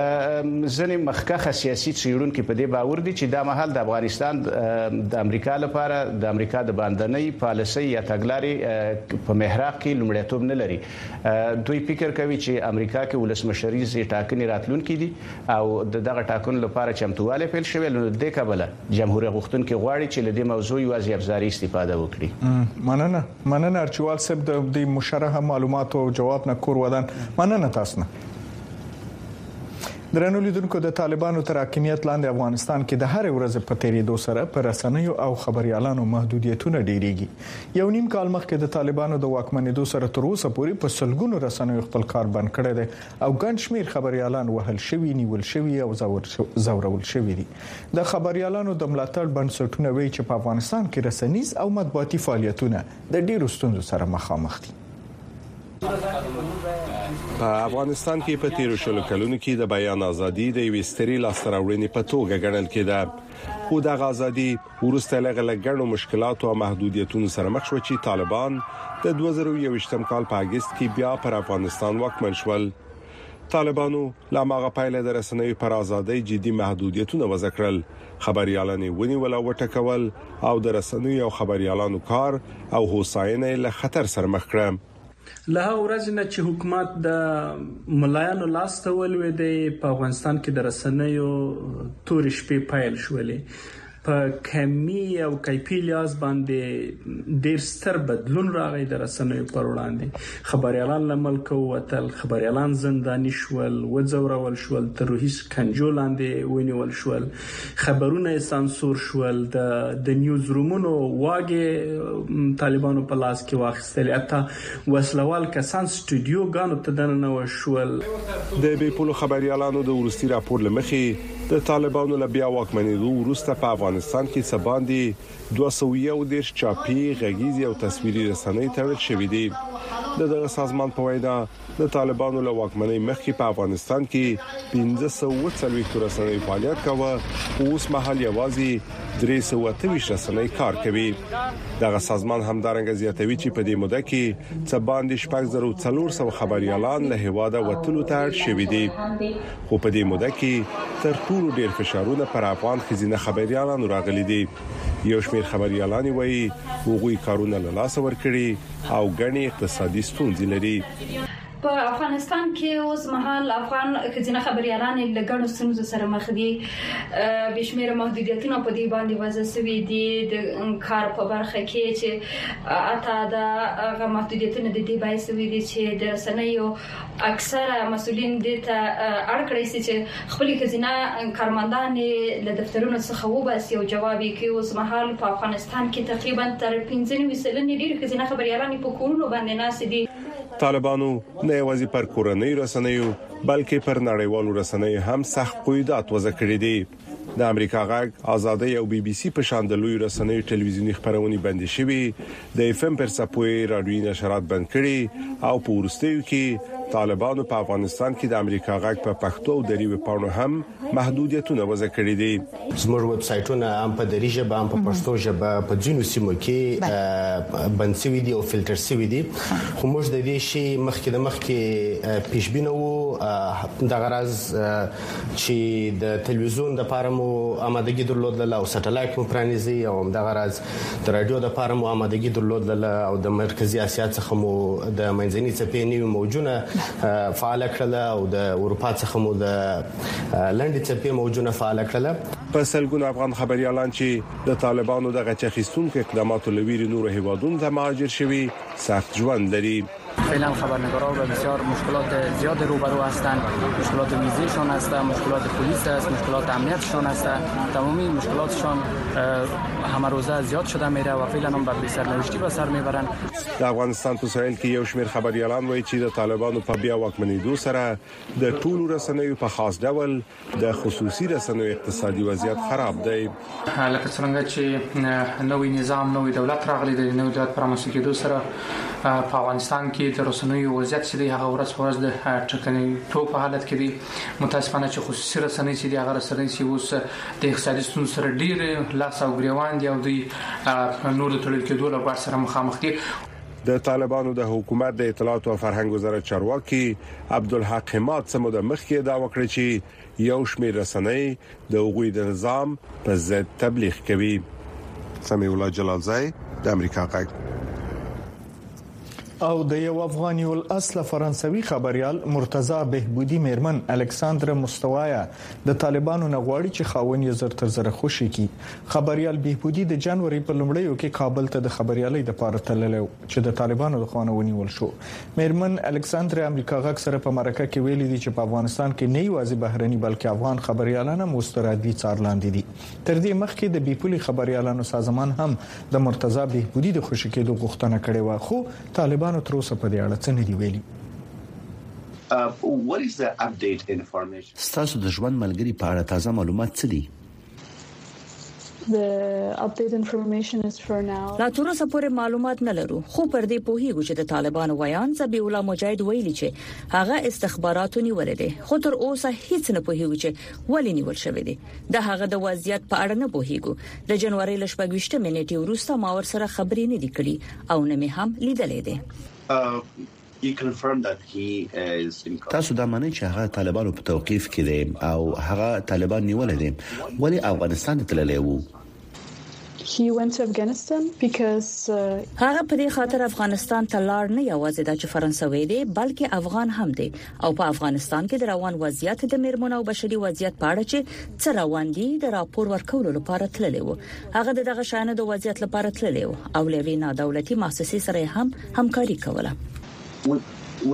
ځنې مخکخه سیاسي څېړونکو په دې باور دي چې دا مهال د افغانستان د امریکا لپاره د امریکا د بندنوي پالیسي یا تګلارې په محراق کې لومړیتوب نه لري. دوی فکر کوي چې امریکا کې ولسمشریزي ټاکنې راتلونکې دي او دغه ټاکنې لپاره چمتواله پیل شوی. نو د کابل جمهوریت غوښتونکو غواړي چې له دې موضوع یوازې ابزاري استفاده وکړي. مننه مننه ارچوال صاحب د مشرحه معلوماتو او جواب نه کور ودان. مننه تاسو نه. درنو لیدونکو د طالبانو تر حاکمیت لاندې افغانستان کې د هر ورځ په تیریدو سره پر رسنیو او خبريالانو محدودیتونه ډیریږي. یو نیم کال مخکې د طالبانو د واکمنېدو سره تر اوسه پورې په سلګونو رسنیو خپل کار بند کړی دی او ګڼ شمېر خبريالان وهل شوي، نیول شوي او زورول شوي دي. د خبريالانو د ملاتړ بنسټونه وایي چې په افغانستان کې رسنیز او مطبوعاتي فعالیتونه د ډیرو ستونزو سره مخامخ دي. په افغانستان کې په تیرو شلو کلونو کې د بیان ازادي د ویستري لاستراوړنې په توګه ګڼل کېده. خو د ازادي ورسته لغله ګڼو مشکلات او محدودیتونو سره مخ شو چې طالبان د دوه زره یوویشتم کال په اگست کې بیا پر افغانستان واکمن شول. طالبانو لا ماغه پایله د رسنیو پر ازادي جدي محدودیتونه وضع کړل. خبريالان ونیول او وټکول او د رسنیو او خبريالانو کار او هوساینه له خطر سره مخ کړم. له ورځې نه چې حکومت د ملایانو لاس ته ولوېدی په افغانستان کې د رسنیو تورې شپې پیل شولې. په کمی او کیفي لحاظ باندې ډېر ستر بدلون راغی د رسنیو پر وړاندې. خبريالان له ملک ووتل، خبريالان زنداني شول، وځورول شول، تر روحي کنجو لاندې ونیول شول، خبرونه سانسور شول، د د نیوز رومونو واګې طالبانو په لاس کې واخیستل، حتی وسلوال کسان سټوډیو غانو ته دننه وشول. د بیپولو خبريالانو د ورستي راپور لمخې د طالبانو له بیا واکمنېدو وروسته په افغانستان کې څه باندې دوه سوه یو دېرش چاپي غږیزي او تصویري رسنۍ تړل شوې دي. د دغه سازمان په وینا د طالبانو له واکمنۍ مخکې په افغانستان کې پنځه سوه څلوېښت رسنۍ فعالیت کاوه، اوس مهال یوازې درې سوه اته ویشت رسنۍ کار کوي. دغه سازمان همدارنګه زیاتوي چې په دې موده کې څه باندې شپږ زره څلور سوه خبريالان له هواده وتلو ته اړ شوي دي. خو په دې موده کې تر ټولو ډېر فشارونه پر افغان ښځینه خبريالانو راغلي دي. یو شمېر خبريالان وایي هغوی کارونه له لاسه ورکړي او ګڼې اقتصادي ستونزې لري. په افغانستان کې اوس مهال افغان ښځینه خبريالان له ګڼو ستونزو سره مخ دي. بشمیره محدودیتونه په دې باندې وضع شوي دي د کار په برخه کې چې اته د محدودیتونه د دې باعث شوي دي چې د رسنیو اکثره مسؤلین د ته اړ کړی چې خپل ښځینه کارمندان له دفترونو څخه وباسي او جواب یې کوي. اوس مهال په افغانستان کې تقریبا تر پنځه نوي سلنې ډېر ښځینه خبريالان په کورونو باندې ناست دي. طالبانو نه یوازې پر کورنۍ رسنیو بلکې پر نړیوالو رسنیو هم سخت قیودات وضع کړی دي. د امریکا غږ آزادۍ او بي بي سي په شان د لوی رسنیو ټلویزیونی خبرونه بند شوي، د اف ام پر سپوي رادیوي نشرات بند کړي او په ورستیو کې طالبانو په افغانستان کې د امریکا غږ په پښتو او دری وپاڼو هم محدودیتونه وضع کړي دي. زموږ ویب سټونه هم په دری ژبه هم په پښتو ژبه په ځینو سیمو کې بند شوي دي او فلټر شوي دي. خو موږ د دې شی مخکې د مخکې پیشبینه وو د غرض چې د تلویزیون د لپاره مو آمادګي درلودله او سټلایټ مو پرانیزي او د غرض د رادیو د لپاره مو آمادګي درلودله او د مرکزی اسیا څخه مو د منځني څپې نیو موجونه فعال کړل او د اروپا څخه مو د لنډ څپې موجونه فعال کړل. په سلګونو افغان خبريالان چې د طالبانو د غچخیستونکو اقداماتو لویری نور هیوادونو ته مهاجر شوي سخت ژوند لري. فعلا خبرنگارا و بسیار مشکلات زیاد روبرو هستند. مشکلات ویزیشان است، مشکلات پلیس است، مشکلات امنیتشان است. تمامی مشکلاتشان همه روزه زیاد شده میره و فعلا هم بر سرنوشتی به سر میبرند. د افغانستان په ساحل کې یو شمېر خبريالان وایي چې د طالبانو په بیا واکمنېدو سره د ټولو رسنیو په خاص ډول د خصوصي رسنیو اقتصادي وضعیت خراب دی. لکه څنګه چې نوې نظام نوې دولت راغلی د نوې دولت پر رامنځته کېدو سره په افغانستان کې د رسنیو وضعیت چې دی هغه ورځ ورځ د ټکنۍ ټوپ حالت کې دی. متاسفانه چې خصوصي رسنۍ چې دی هغه رسنۍ چې اوس د اقتصادي ستونزو سره ډېر لاس او ګریوان دي او د نور د تړل کېدو له بار سره مخامخ دي. د طالبانو د حکومت د اطلاعات او فرهنګ وزارت چارواکي عبدالحق حماد سمو د مخکې دا وکړي چې یو شمېر رسنۍ د هغوی د نظام په ضد تبلیغ کوي. سمیع الله جلالزای د امریکا غږ. او د یو افغاني الاصل فرانسوي خبريال مرتضی بهبودی میرمن الکساندر مستوایا د طالبانو نه غواړي چې خاون یې زر تر زر خوشي کی. خبريال بهبودی د جنوري په لومړیو کې کابل ته د خبريالۍ د پاره تللی چې د طالبانو د خانه ونیول شو. میرمن الکساندر امریکا غږ سره په مرکه کې ویلي دي چې په افغانستان کې نه یوازې بهرني بلکې افغان خبريالان هم مستردي څارلاندې دي. تر دې مخکې د بیپولي خبريالانو سازمان هم د مرتضی بهبودی د خوشي کېدو غوښتنه کړې و، خو طالبان نو تر اوسه په دې اړه څه نه دی ویلي. ستاسو د ژوند ملګری په اړه تازه معلومات څه دي؟ لا تر اوسه پورې معلومات نه لرو، خو پر دې پوهیږو چې د طالبانو ویان ذبیح الله مجاهد ویلي چې هغه استخباراتو نیول دي، خو تر اوسه هیڅ نه پوهیږو چې ولې نیول شوی دی. د هغه د وضعیت په اړه نه پوهیږو. د جنوري ل شپږ نیټې وروسته ما ور سره خبرې نه دي کړې او نه مې هم لیدلې دي. تاسو دا معنی چې هغه طالبانو په توقيف کې دي او هغه طالبان نیول دي، ولی افغانستان ته تللی وو؟ He went to Afghanistan because هغه په دې خاطر افغانستان ته لاړ نه یوازې د چې فرانسوي دی بلکې افغان هم دی او په افغانستان کې د روان وضعیت د میرمنو او بشري وضعیت په اړه چې څه روان دي د راپور ورکولو لپاره تللی وو. هغه دغه شانه د وضعیت لپاره تللی وو او لوي نه دولتي مؤسسې سره هم همکاري کوله.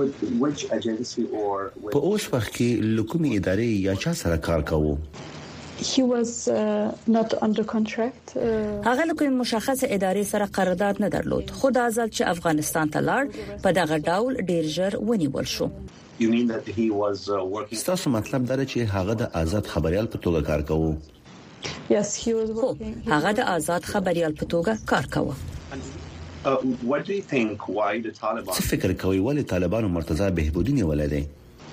په اوس وخت کې لکومي ادارې یا چا سره کار کوي؟ he was uh, not under contract. هغه له کوم مشخص ادارې سره قرارداد نه درلود خو د ازل چې افغانستان ته لاړ په دغه ډول ډیر ژر ونیول شو. You mean that he was uh, working تاسو مطلب دا چې هغه د آزاد خبريال په توګه کار کوي؟ Yes, he was working. هغه د آزاد خبريال په توګه کار کوي. Uh, what do you think why the Taliban څه فکر کوي ولې طالبانو مرتضی بهبودي نیولې ده؟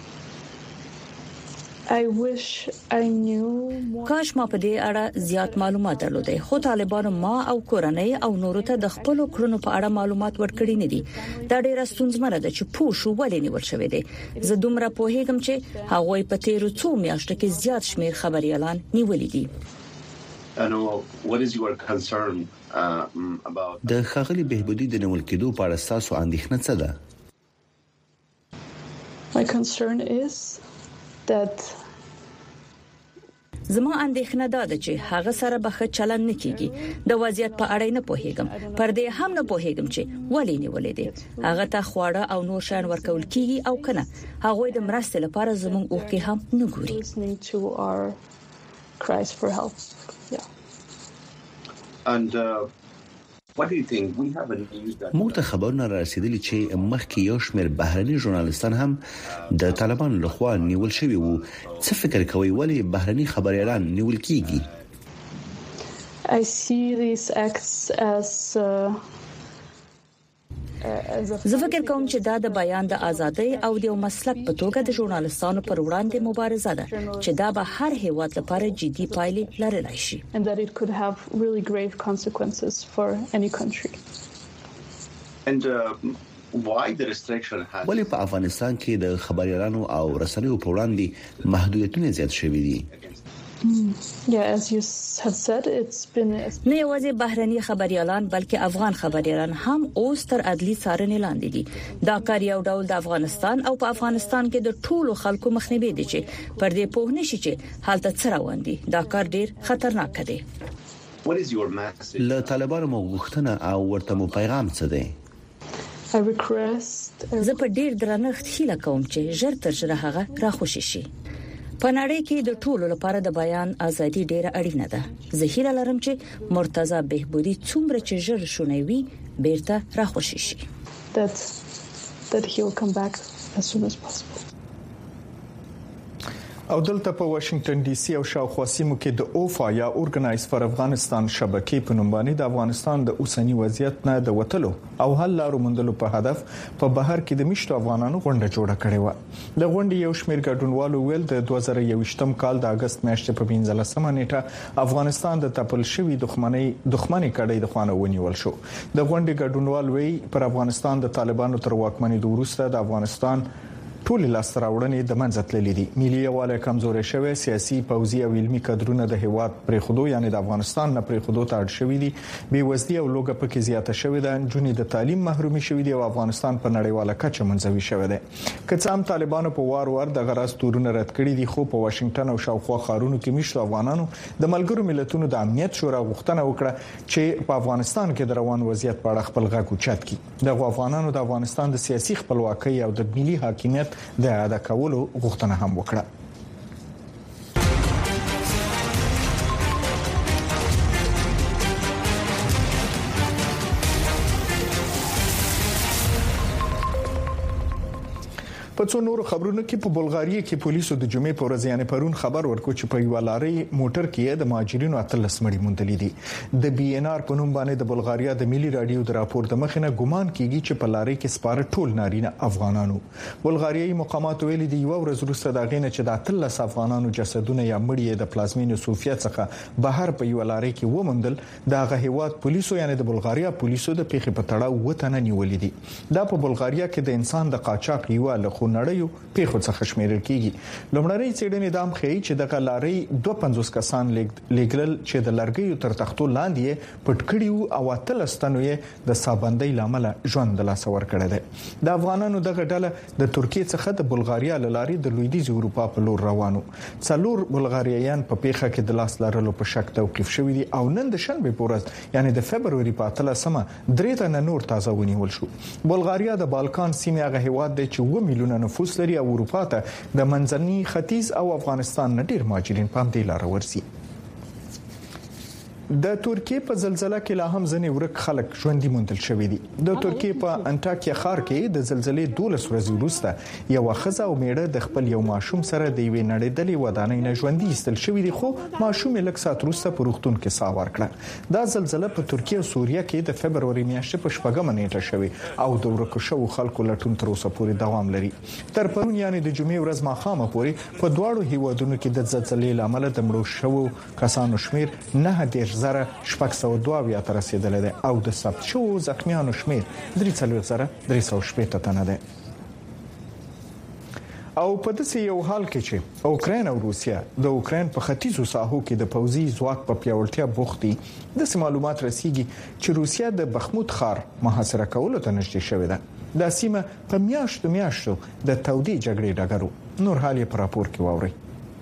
I wish I knew more. کاش ما په دې اړه زیات معلومات درلودای خو طالبانو ما او کورنۍ او نورو ته د خپل کړنو په اړه معلومات ورکړي نه دي. دا ډیره ستونزمنه ده چې پوه شو ولې نیول شوی دی. زه دومره پوهیږم چې هغه په تیرو څو میاشتو کې زیات شمیر خبريالان نیولې دي. And what is your concern uh, about د خغلی بهبودي د نیول کېدو په اړه تاسو اندېښنه څه ده؟ My concern is that زما اندېښنه دا ده چې هغه سره به ښه چلند نه کیږي. د وضعیت په اړه نه پوهیږم. پر دې هم نه پوهیږم چې ولې نیولې دي. هغه ته خواړه او نور شان ورکول کیږي او کنه. هغه د مرستې لپاره زموږ اوکې هم نه ګوري. And uh, what do you think we have a news that موږ ته خبرونه رسیدلي چې مخکې یو شمېر بهرني ژورنالستان هم د طالبانو لخوا نیول شوي وو. څه فکر کوي ولې بهرني خبريالان نیول کیږي؟ I see these acts as uh, زه فکر کوم چې دا د بیان د ازادۍ او د مسلک په توګه د ژورنالستانو پر وړاندې مبارزه ده چې دا به هر هیواد لپاره جدي پایلې لرلی شي. And that it could have really grave consequences for any country. And uh, why the restriction has ولې په افغانستان کې د خبريالانو او رسنیو په وړاندې محدودیتونه زیات شوي دي؟ Yeah, as you have said, it's been نه یوازې بهرني خبريالان بلکې افغان خبريالان هم اوس تر عدلي څارنې لاندې دي. دا کار یو ډول د افغانستان او په افغانستان کې د ټولو خلکو مخنیوي دي چې پر دې پوه نشي چې حالت څه روان دي. دا کار ډیر خطرناک دی. What is your message له طالبانو مغوښتنه او ورته مو پیغام څه دی؟ I request زه په ډیر درنښت هیله کوم چې ژر تر ژره هغه راخوشي شي. په نړۍ کې د ټولو لپاره د بیان ازادي ډیره اړینه ده. زه هیله لرم چې مرتضی بهبودي څومره چې ژر شونوي بیرته راخوشي شي. That that he will come back as soon as possible. او دلته په واشنگټن ډي سي او شاوخوا سیمو کې د اوفا یا اورګنایز فار افغانستان شبکې په نوم باندې د افغانستان د اوسنی وضعیت نه د وټلو او حل لارو موندلو په هدف په بهر کې د مشتو افغانانو غونډه جوړه کړې و. د غونډې یو شمېر ګډونوالو ویل د دوه زره یوویشتم کال د اگست میاشتې په پنځلسمه نیټه افغانستان د تپل شوی دښمنۍ دښمنۍ کړۍ د خوانه ونیول شو. د غونډې ګډونوال وی پر افغانستان د طالبانو تر واکمنۍ وروسته د افغانستان ټول لاستراوړنې د منځ تللې دي. ملي یووالی کمزوري شوی، سیاسي پوځي او علمي کډرونه د هیواد پرې خودو یعنی د افغانستان نه پرې خودو ته اړ شوې دي. بیوزدي او لوګه پکې زیاته شوې ده. جونې د تعلیم محرومي شوې دي او افغانستان په نړیواله کچه منځوي شوی دی. که څه هم طالبانو په وار وار د غرض تورونه رد کړي دي، خو په واشنگټن او شاوخوا ښارونو کې مشتو افغانانو د ملګرو ملتونو د امنیت شورا غوښتنه وکړه چې په افغانستان کې د روان وضعیت په اړه خپل غږ اوچت کړي. د افغانانو د افغانستان د سیاسي خپلواکۍ او د ملي حاکمیت د ادا کولو غوښتنه هم وکړه. په څو نورو خبرونو کې په بلغاریا کې پولیسو د جمعې په ورځ یعنی پرون خبر ورکړ چې په یو لارې موټر کې د مهاجرینو اتلس مړي موندلې دي. د بي ان ار په نوم باندې د بلغاریا د ملي رادیو د راپور د مخینه ګومان کیږي چې په لارې کې سپاره ټول نارینه افغانانو. بلغاریایي مقامات ویلي دي یو ورځ وروسته دا غینه چې د اتلس افغانانو جسدونه یا مړي د پلازمینو سوفیا څخه بهر په یو لارې کې وموندل. د غهیواد پولیسو یعنی د بلغاریا پولیسو د پیښې په تړاو وته نه نیولې دي. دا په بلغاریا کې د انسان د قاچاق یو له نړیو پیښو څخه شمیرل کیږي. لومړنۍ څېړنې دا هم ښیي چې د غلاري دوه پنځوس کسان لیګل چې د لرګیو تر تختو لاندې پټ کړي او اتلستانو یې د سابندۍ لامل ژوند د لاس ور کړی دی. د افغانانو دغه ډله د ترکیه څخه د بلغاریا لاري د لویدیځ اروپا په لور روانو. څلور بلغاریایان په پیښه کې د لاس لرلو په شک توقيف شوې دي او نن د شنبه په ورځ یعنی د فبرवरी په اتلسمه درې تنه نور تازه ونیول شو. بلغاریا د بالکان سیمه هغه هیواد دی چې و میلیونه میلیونه نفوس لري او اروپا ته د منځني ختیځ او افغانستان نه ډیر مهاجرین په دې لار ورسي. د ترکیه په زلزلہ کې لا هم ځنې ورک خلک ژوندۍ موندل شوې دي. د ترکیه په انټاکیا ښار کې د زلزلې دولس ورځې وروسته یو ښځه او میړه د خپل یو ماشوم سره د یوې نړیدلې ودانۍ نه ژوندۍ ایستل شوې دي، خو ماشوم یې لږ ساعت وروسته په روغتون کې ساه ورکړه. دا زلزلہ په ترکیه او سوریه کې د فبروري میاشتې په شپږمه نیټه شوې او د ورکو شوو خلکو لټون تر اوسه پورې دوام لري. تر پرون یعنی د جمعې ورځ ماښامه پورې په دواړو هیوادونو کې د زلزلې لامل د مړو شوو کسانو شمیر نه دېرش زره شپږ سوه دوه اویا ته رسیدلی دی او د ثبت شوو زخمیانو شمیر درې څلوېښت زره درې سوه شپېته تنه دی. او په داسې یو حال کې چې اوکراین او روسیا د اوکراین په ختیځو ساحو کې د پوځي ځواک په پیاوړتیا بوخت دي، د معلومات رسیږي چې روسیا د بخمود ښار محاصره کولو ته نږدې شوې ده. د سیمه په میاشتو میاشتو د تودې جګړې ډګرو. نور حال یې په راپور کې واورئ.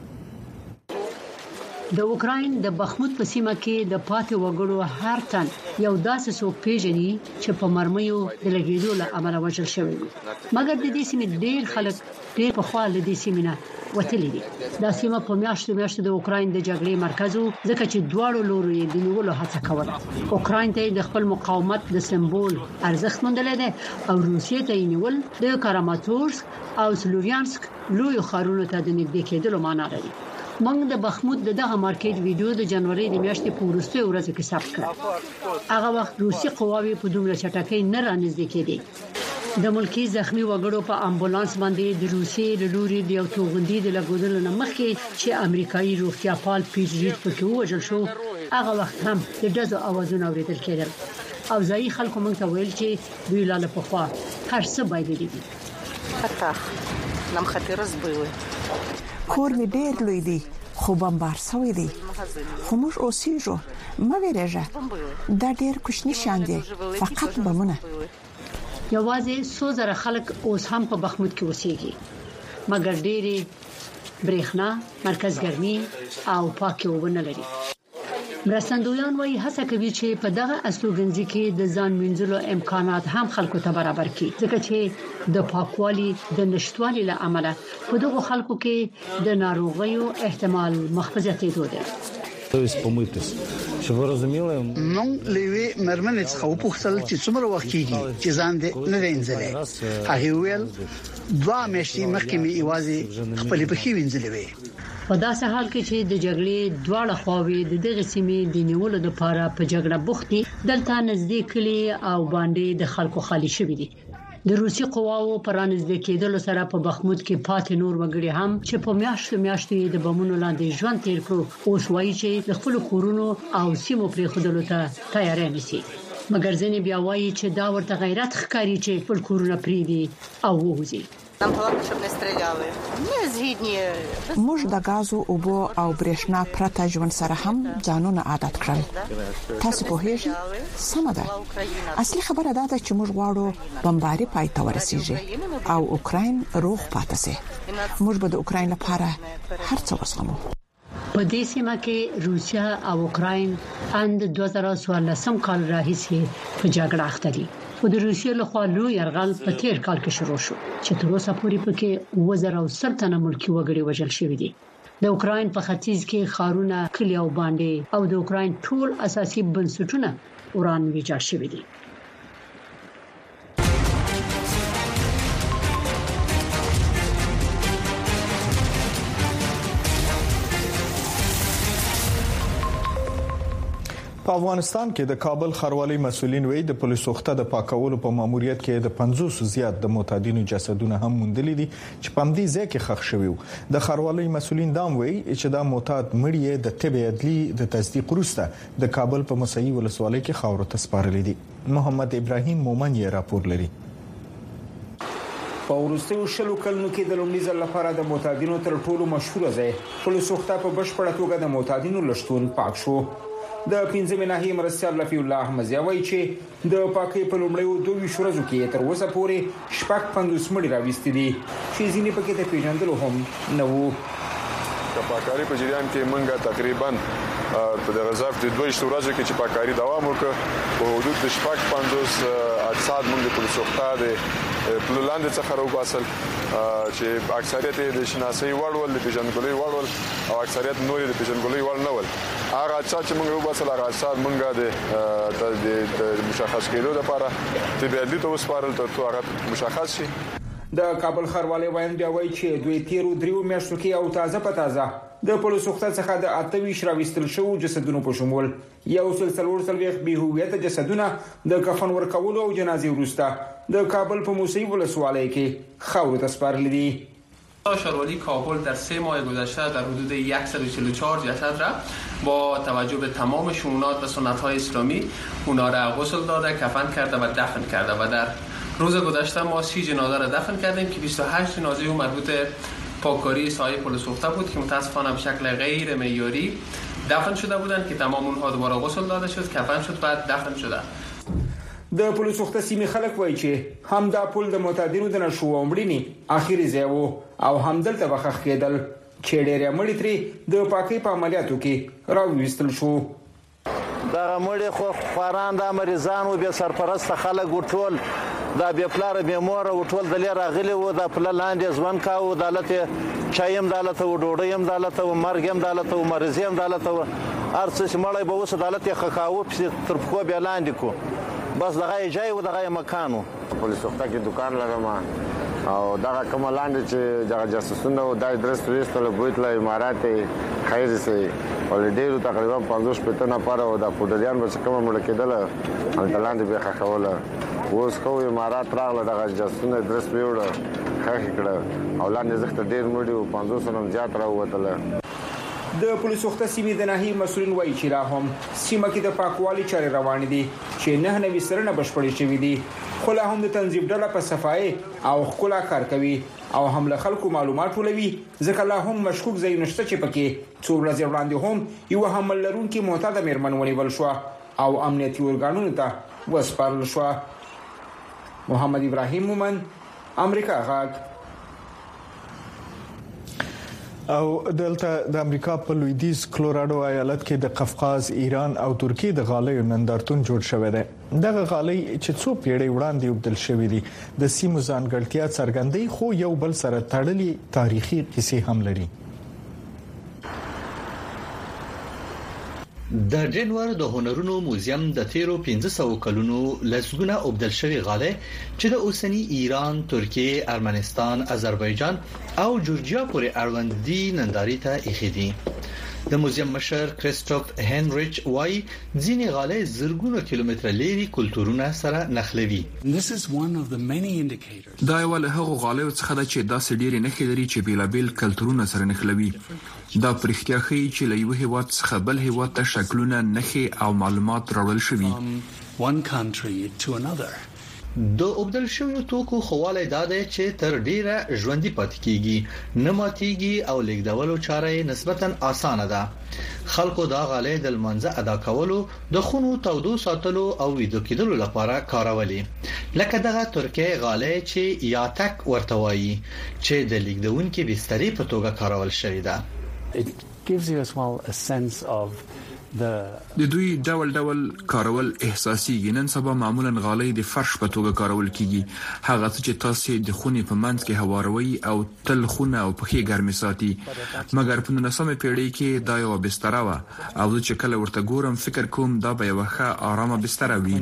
د اوکراین د بخمود په سیمه کې د پاتې وګړو هر تن یو داسې څوک پیژني چې په مرمیو د لګیدو له امله وژل شوی وي، مګر د دې سیمې ډېر خلک ډېر په خوا له دې سیمې نه وتلي دي. دا سیمه په میاشتو میاشتو د اوکراین د جګړې مرکز و، ځکه چې دواړو لورو یې د نیولو هڅه کوله. اوکراین ته د خپل مقاومت د سمبول ارزښت موندل دي او روسیې ته یې نیول د کاراماتورسک او سلوویانسک لوی ښارونو ته د نږدې کېدلو معنا لري. موږ د بخمود د دغه مارکیټ ویډیو د جنوري د میاشتې په وروستۍ ورځ کې ثبت کړ. هغه وخت روسي قواوې په دومره چټکۍ نه رانږدې کېدې. د ملکی زخمی وګړو په امبولانس باندې د روسي د لوري د یو توغندي د لګودلو نه مخکې چې امریکایي روغتیا پال پیټ ریډ پکې وژل شو، هغه وخت هم د ډزو اوازونه اوریدل کېدل او ځایي خلکو موږ ته ویل چې دوی لاله په خوا هر څه بایللي دي. نام خطر زبوي کور می ډېر لوی دی خو بمبار شوی دی، خو موږ اوسېږو، مه ویرېږه، دا ډېر کوچنی شان دی، فقط بمونه. یوازې څو زره خلک اوس هم په بخمود کې اوسېږي، مګر ډېری برېښنا، مرکز ګرمي او پاکي اوبه نه لري. مرستندویان وايي هڅه کوي چې په دغه استوګنځي کې د ځان منځلو امکانات هم خلکو ته برابر کړي، ځکه چې د پاکوالي د نشټوالي له امله په دغه خلکو کې د ناروغیو احتمال مخفضه دی. مونږ لوي مرمنې څخه وپوښتل چې څومره وخت کېږي چې ځان دې نه وینځلې. هغه ویل دوه میاشتې مخکې مې ایوازي خپل پخې وینځلې وې. په داسې حال کې چې د جګړې دواړه خواوې د دغه سیمې د نیولو لپاره په جګړه بوخت دي، دلته نږدې کلی او باندې د خلکو خالي شوي دي. د روسي قواو پر نږدې کېدلو سره په بخمود کې پاتې نور وګړي هم چې په میاشتو میاشتو د بمونو لاندې ژوند تیر کړو، اوس وایي چې د خپل کورونو او سیمو پرې خودلو ته تیاری نیسي. مګر ځینې بیا وایي چې دا ورته غیرت ښکاري چې خپل کورونه پریږدي او ووځي. موږ د غازو اوبو او برېښنا پرته ژوند سره هم ځانونه عادت کړل. تاسو په هیڅ سم ده. اصلي خبره دا ده چې موږ غواړو بمباري پای ته ورسیږي او اوکراین روغ پاتې شي. موږ به د اوکراین لپاره هر څه وسغمو. په دې سیمه کې روسیا او اوکراین اند دوه زره څوارلسم کال راهیسې په جګړه اخته دي. خو د روسیې له خوا لوی یرغل په تیر کال کې شروع شو چې تر اوسه پورې پکې اووه زره سل تنه ملکی وګړي وژل شوي دي. د اوکراین په ختیځ کې ښارونه، کلي او باندې او د اوکراین ټول اساسي بنسټونه وران ویجاړ شوي دي. په افغانستان کې د کابل ښاروالۍ مسولین وایي د پولیسو وخته د پاکولو په ماموریت کې د پنځوس زیات د معتادینو جسدونه هم موندلي دي چې په همدې ځای کې ښخ شوي وو. د ښاروالۍ مسولین دا وایي چې دا معتاد مړي د طب عدلي د تصدیق وروسته د کابل په مسعی ولسوالۍ کې خاورو ته سپارلي دي. محمد ابراهیم مومن یې راپور لري. په ورستیو شلو کلونو کې د لومړي ځل لپاره د معتادینو تر ټولو مشهور ځای پولیسو وخته په بشپړه توګه د معتادینو لشتون پاک شو. د پنځمې ناحیې مرستیال لفی الله احمدی وایي چې د پاکۍ په لومړیو دوه ویشت ورځو کې تر اوسه پورې شپږ پنځوس مړي راوستي دي چې ځینې پکې د پیژندلو هم نه وو. د پاکاري په جریان کې منګه تقریبا په د غزاف د دوه ویشت ورځو کې چې پاکاري دوام وکړ په حدود د شپږ پنځوس اجساد منګه په څوخته د پلولاند څخه راوباسل چې اکثریت د شناسي وړول د پیژنګلوي وړول او اکثریت نور د پیژنګلوي وړ نه ول هغه چې موږ راوباسل هغه اثر موږ د مشخص کېدو لپاره طبيعي ته وسپارل تر څو هغه مشخص شي. د کابل خروالي وایي بیا وایي چې دوی تیرو دریو میاشتو کې او تازه په تازه د پولیس وخت څخه د اتوي شراوستل شو جسدونو په شمول یو سلسله سلويخ به هویت جسدونه د کفن ورکولو او جنازې وروسته د کابل په موسی ولسوالۍ کې خاور تسپارل دي. شهرولی کابل در سه ماه گذشته در حدود صد و چهل و چهار جسد را با توجه به تمام شؤونات و سنت‌های اسلامی اونا را غسل داده، کفن کرده و دفن کرده و در روز گذشته ما سی جنازه را دفن کردیم که بیست و هشت جنازه و مربوط پاککاری سایه پلیس سوخته بود که متاسفانه به شکل غیر معیاری دفن شده بودند که تمام اونها دوباره غسل داده شد، کفن شد بعد دفن شده. د پولیس سوخته سیمې خلک وایي چې هم دا پول د معتادینو د نشو ومړینی اخیری ځای وو او هم دلته بخښ کېدل چې ډېر مړی ترې د پاکي په عملیاتو کې راوېستل شو. دا مړی خو خواران د مریضانو به سرپرست خلک ورټول دا به پلار به مور ورټول د لیر غلي و د پل لاندې ځوان کاو دالت چایم دالت و ډوډیم دالت و مرګم دالت و مرزیم دالت و ارڅ مړی به وس دالت خخاو تر خو به لاندې کو بس دغه جای و دغه مکانو پولیس وخت کې دکان لګم او دغه کوم لاندې چې دغه جاسوسونه او دای درس وېستل بوتله امارات خیر سي ولډیرو تقریبا پنځوس پټنه پر او د پودریان به کوم مړ کېدل او لاندې به خخوله اوس خو امارات راغله دغه جاسوسونه درس ویوړه خخ کړه او لاندې زخت ډیر مړي او پنځوس نم زیات راووتله. د پولیس وخت سیمې د ناحیې مسؤلین وایي چې را هم سیمه کې د پاکوالي چارې روان دي چې نه نوي سرنه بشپړې شوې دي خو لا هم د تنظیم ډله په صفای او خلا کار کوي او هم له خلکو معلومات ولوي ځکه لا هم مشکوک ځای نشته چې پکې څو ورځې وړاندې هم یو حمل لرونکي معتاد میرمن ونیول شو او امنیتي ورګانونو ته وسپارل شو. محمد ابراهیم مومن امریکا غاګ. او دلته د امریکا په لویدیز کلوراډو ایالت کې د قفقاز، ایران او ترکیه د غالیو نندارتون جوړ شوی دی. دغه غالۍ چې څو پیړۍ وړاندې وبدل شوې دي د سیمو ځانګړتیا څرګندوي خو یو بل سره تړلې تاریخي قصې هم لري. د ډنور د هنرونو موزیم د تیرو پنځه سوه کلونو لسګونه وبدل شوی غالۍ چې د اوسنی ایران، ترکیه، ارمنستان، آذربایجان او جورجیا پورې اړوند دي ننداري ته ایښې دي. د موزیم مشر کریسټوف هنریچ وايي ځینې غالۍ زرګونه کیلومتره لري کلتورونه سره نښلوي. دا یو له هغو غالیو څخه ده چې داسې ډېرې نښې لري چې بیلابیل کلتورونه سره نښلوي. دا پرختیا ښيي چې له یو هیواد څخه بل هیواد ته شکلونه، نښې او معلومات راوړل شوي. د وبدل شویو توکو خواله داده چې تر ډیره ژوندۍ پاتې کیږي، نه ماتيږي او لیکدولو چاره نسبتا اسانه ده. خلکو دا غالۍ د منځه ادا کولو، د خونو تودو ساتلو او ویدو کېدلو لپاره کارولې. لکه دغه ترکیه غالۍ چې یاتک ورته وایي چې د لیکدونکو بسترې په توګه کارول شوې ده. It gives you as well a sense of د دوی ډول ډول کارول احساسي نن سبا معمولا غالۍ د فرش په توګه کارول کیږي. هغه چې تاسو د خونې په منځ کې هواروي او تل خونه او پخې ګرمي ساتي. مګر په نولسمه پیړۍ کې دا یو بستر و او چې کله ورته ګورم فکر کوم دا به یو ښه آرامه بستر وي.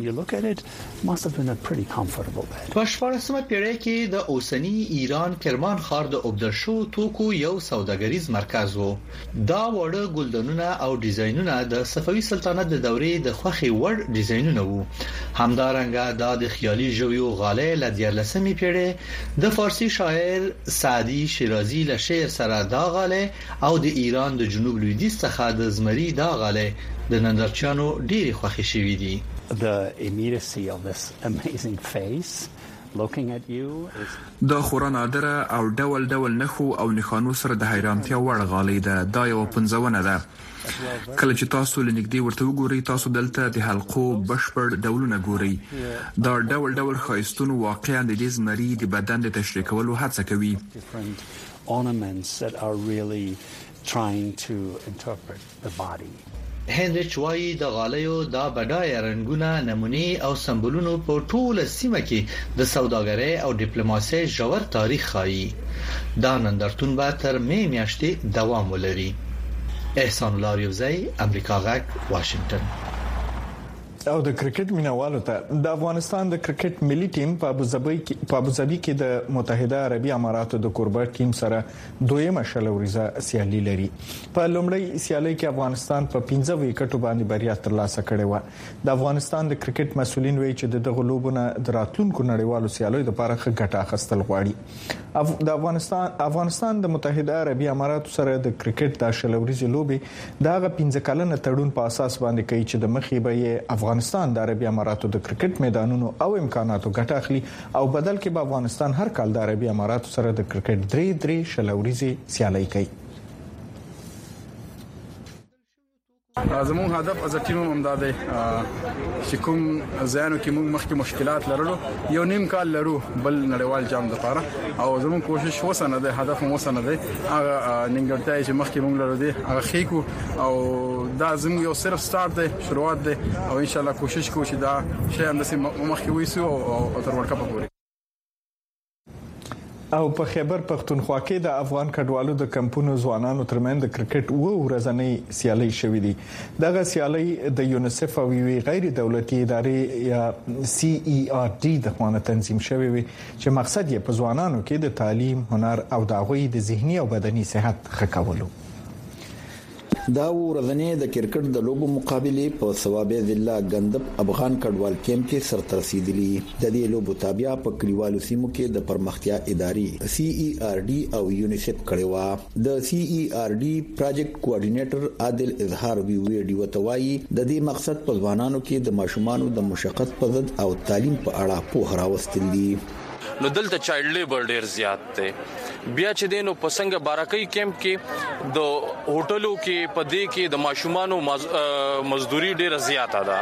په شپاړسمه پیړۍ کې د اوسنی ایران کرمان ښار د وبدل شو توکو یو سوداګریز مرکز و. دا وړه ګلدانونه او ډیزاینونه د صفوي سلطنت د دورې د خوخي وړ ډیزاینونه وو. همدارنګه دا د خیالي ژویو غالۍ ل دیارلسمې پیړۍ د فارسی شاعر سعدي شیرازي له شعر سره دا غالۍ او د ایران د جنوب لویدیځ څخه د زمري دا غالۍ د نندارچیانو ډېری خوښي شوې دي. The immediacy of this amazing face looking at you is دا خورا نادره او ډول ډول نخو او نخانو سره د حیرانتیا وړ غالۍ ده. دا یو پنځونه ده. کله چې تاسو لنګدي ورته وګورئ تاسو دلته د حلقو بشپړ ډولونه ګورئ. دا ډول ډول خایستون واقعا د دې زمري د بدن د تشریح کولو هڅه کوي. ornaments that are really trying to interpret the body. هنریچ وای د غالیو د بډای رنگونه نمونه او سمبولونو په ټوله سیمه کې د سوداګرۍ او ډیپلوماسۍ ژور تاریخ خایي. دا نندرتون به تر مې میاشتې دوام ولري. احسان الله ریوزی، امریکا غږ، واشنگټن. او د کرکټ مینوالو ته د افغانستان د کرکټ ملي ټیم په ابوظبي کې په ابوظبي کې د متحده عربي اماراتو د کوربه ټیم سره دویمه شلوريزه سیالي لري. په لومړی سیالي کې افغانستان په پنځه وکټو باندې بریا ترلاسه کړې و. د افغانستان د کرکټ مسولین وایي چې دغه لوبونه د راتلونکو نړیوالو سیالیو لپاره ښه ګټه اخیستل غواړي. د افغانستان افغانستان د متحده عربي اماراتو سره د کرکټ د شلوريزه لوبې دغه پنځه کلنه تړون په اساس باندې کوي چې د مخې به افغانستان د عربي اماراتو د کرکټ میدانونو او امکاناتو ګټه اخلي او بدل کې به افغانستان هر کال د عربي اماراتو سره د کرکټ درې درې شلوريزه سیالي کوي. زموږ هدف از ټیم هم دا دی چې کوم ځایونو کې موږ مخکې مشکلات لرلو یو نیم کال لرو بل نړیوال جام لپاره او زموږ کوشش وسنه دی هدف هم وسنه دی هغه ننګړتیا چې مخکې موږ لرو دی هغه خېکو او دا زموږ یو صرف سٹارټ دی شروعات دی او ان شاء الله کوشش کوو چې دا شی هم د مخکې وېسو او تر ورکه پورې. او په خیبر پختونخوا کې د افغان کډوالو د کمپونو ځوانانو ترمن د کرکټ و ورځنی سیالي شوې دي. دغه سیالي د یونیسف او وی غیر دولتي ادارې یا سی ای آر ډي د خوانه تنظیم شوې وي چې مقصد یې په ځوانانو کې د تعلیم، هنر او د هغوی د ذهني او بدني صحت ښه کولو. دا ورځنی د کرکټ د لوبو مقابله په ثوابه ضلع غندب افغان کډوال کیمپ کې سرته رسیدلی. د دې لوبو تابع په کلیوالو سیمو کې د پرمختیا ادارې سی ای آر ډي او یونیسف کړي وا. د سی ای آر ډي پروجیکټ کوارډینیټر عادل اظهار وی ویډیو وتوایي د دې مقصد په ځوانانو کې د ماشومانو د مشقت په ضد او تعلیم په اړه پوهه راوستل دي. نو دلته چایلډ لیبر ډیر زیات دی. بیا چې دینو پسنګ بارکۍ کیمپ کې د هوټلو کې پدې کې د ماشومانو مزدوري ډیره زیاته ده.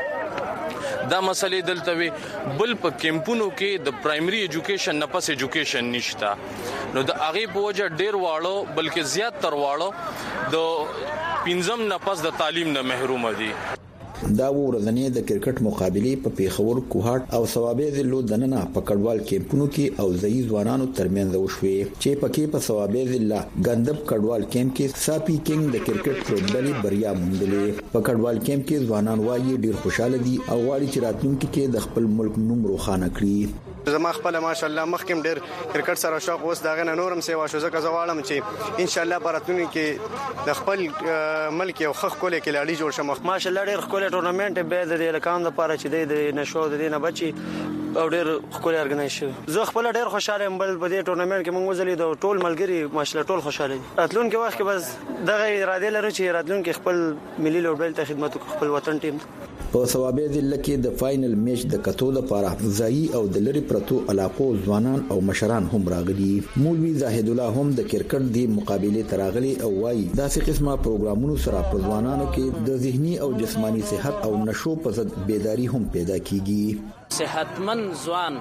دا مسلې دلته وی بل په کیمپونو کې د پرایمري ایجوکیشن نه پس ایجوکیشن نشته. نو د هغه په وجه ډیر واړو بلکې زیات تر واړو د پنځم نه پس د تعلیم نه محروم دي. دا ورځنی د کرکټ مقابله په پیښور، کوهاټ او ثوابه ضلعو دننه په کډوال کیمپونو کې او ځای ځوانانو ترمنځ وشوي چې پکې په ثوابه ضلع غندب کډوال کیمپ کې ساپی کینګ د کرکټ لوبډلې بریا موندلې. په کډوال کیمپ کې ځوانان وايي ډیر خوشاله دي او غواړي چې راتلونکي کې د خپل ملک نوم روښانه کړي. زما خپل ماشاءالله مخکم ډیر کرکټ سره شوق اوس داغه نورم سیوا شو زکه زوالم چې ان شاء الله براتونی کې د خپل ملک او خخ کولې کې لاړی جوړ شم. ماشاءالله ډیر خپل ټورنمنت به د لکان لپاره چې د نشو د دینه بچي او ډیر خپل ارګنایز شو. زه خپل ډیر خوشاله ام بل په دې ټورنمنت کې موږ وزلې د ټول ملګری ماشاءالله ټول خوشاله دي. راتلونکي وخت کې بس دغه اراده لرو چې راتلونکي خپل ملي لوبډل ته خدمت وکړو خپل وطن ټیم. په ثوابه ضلع کې د فائنل میچ د کتو لپاره ځای او د لری پرتو علاقو ځوانان او مشران هم راغلي. مولوی زاهد الله هم د کرکټ دی مقابله تراغلي او وايي داسې قسمه پروګرامونو سره په ځوانانو کې د ذهني او جسمانی صحت او نشو په ضد بیداری هم پیدا کیږي. صحتمن ځوان،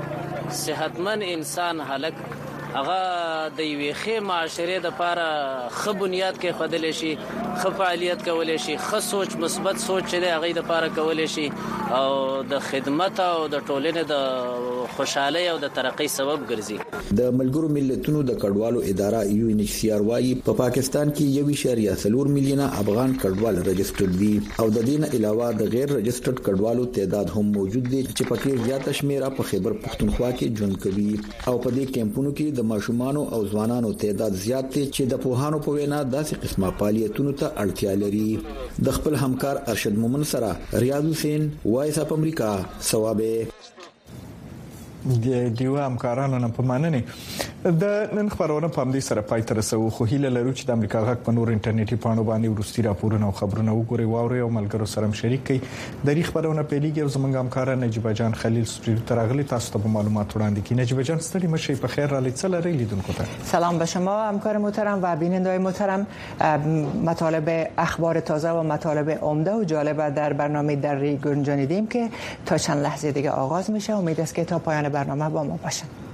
صحتمن انسان هلک هغه د یوې ښه معاشرې د لپاره ښه بنیاد کې خدل شي، ښه فعالیت کولای شي، ښه سوچ مثبت سوچ چې د هغه د لپاره کولای شي او د خدمت او د ټولنې د خوشحالي او د ترقۍ سبب ګرځي. د ملګرو ملتونو د کډوالو اداره یو ان ایچ سی آر وايي په پا پاکستان کې یو اشاریه څلور میلیونه افغان کډوال رجسټرډ دي او د دې نه علاوه د غیر رجسټرډ کډوالو تعداد هم موجود دي چې پکې زیاته شمیره په خیبر پختونخوا کې ژوند کوي او په دې کیمپونو کې د ماشومانو او ځوانانو تعداد زیات دي چې د پوهانو په وینا داسې قسمه فعالیتونو ته اړتیا لري. د خپل همکار ارشد مومن سره ریاض حسین، وایس اپ امریکا، ثوابه. د دیو همکارانو نه په مننه د نن خبرونه په همدې سره پای ته رسو. خو هیله لرو چې د امریکا غږ په نور انټرنیټي پاڼو باندې ورستي راپورونه او خبرونه وګورئ واورئ او ملګرو سره شریک کړئ. د ری خبرونه پیلېږي او زمونږ همکار نجیبه جان خلیل سټوډیو ته راغلی. تاسو ته معلومات وړاندې کړي. نجیبه جان ستړي مشي په خیر را لیدل لري لیدونکو ته سلام به شما همکار محترم و بینندگان محترم. مطالب اخبار تازه و مطالب عمده و جالب در برنامه در ری گنجانیدیم که تا چند لحظه دیگه آغاز میشه. امید است که تا پایان برنامه با ما باشن.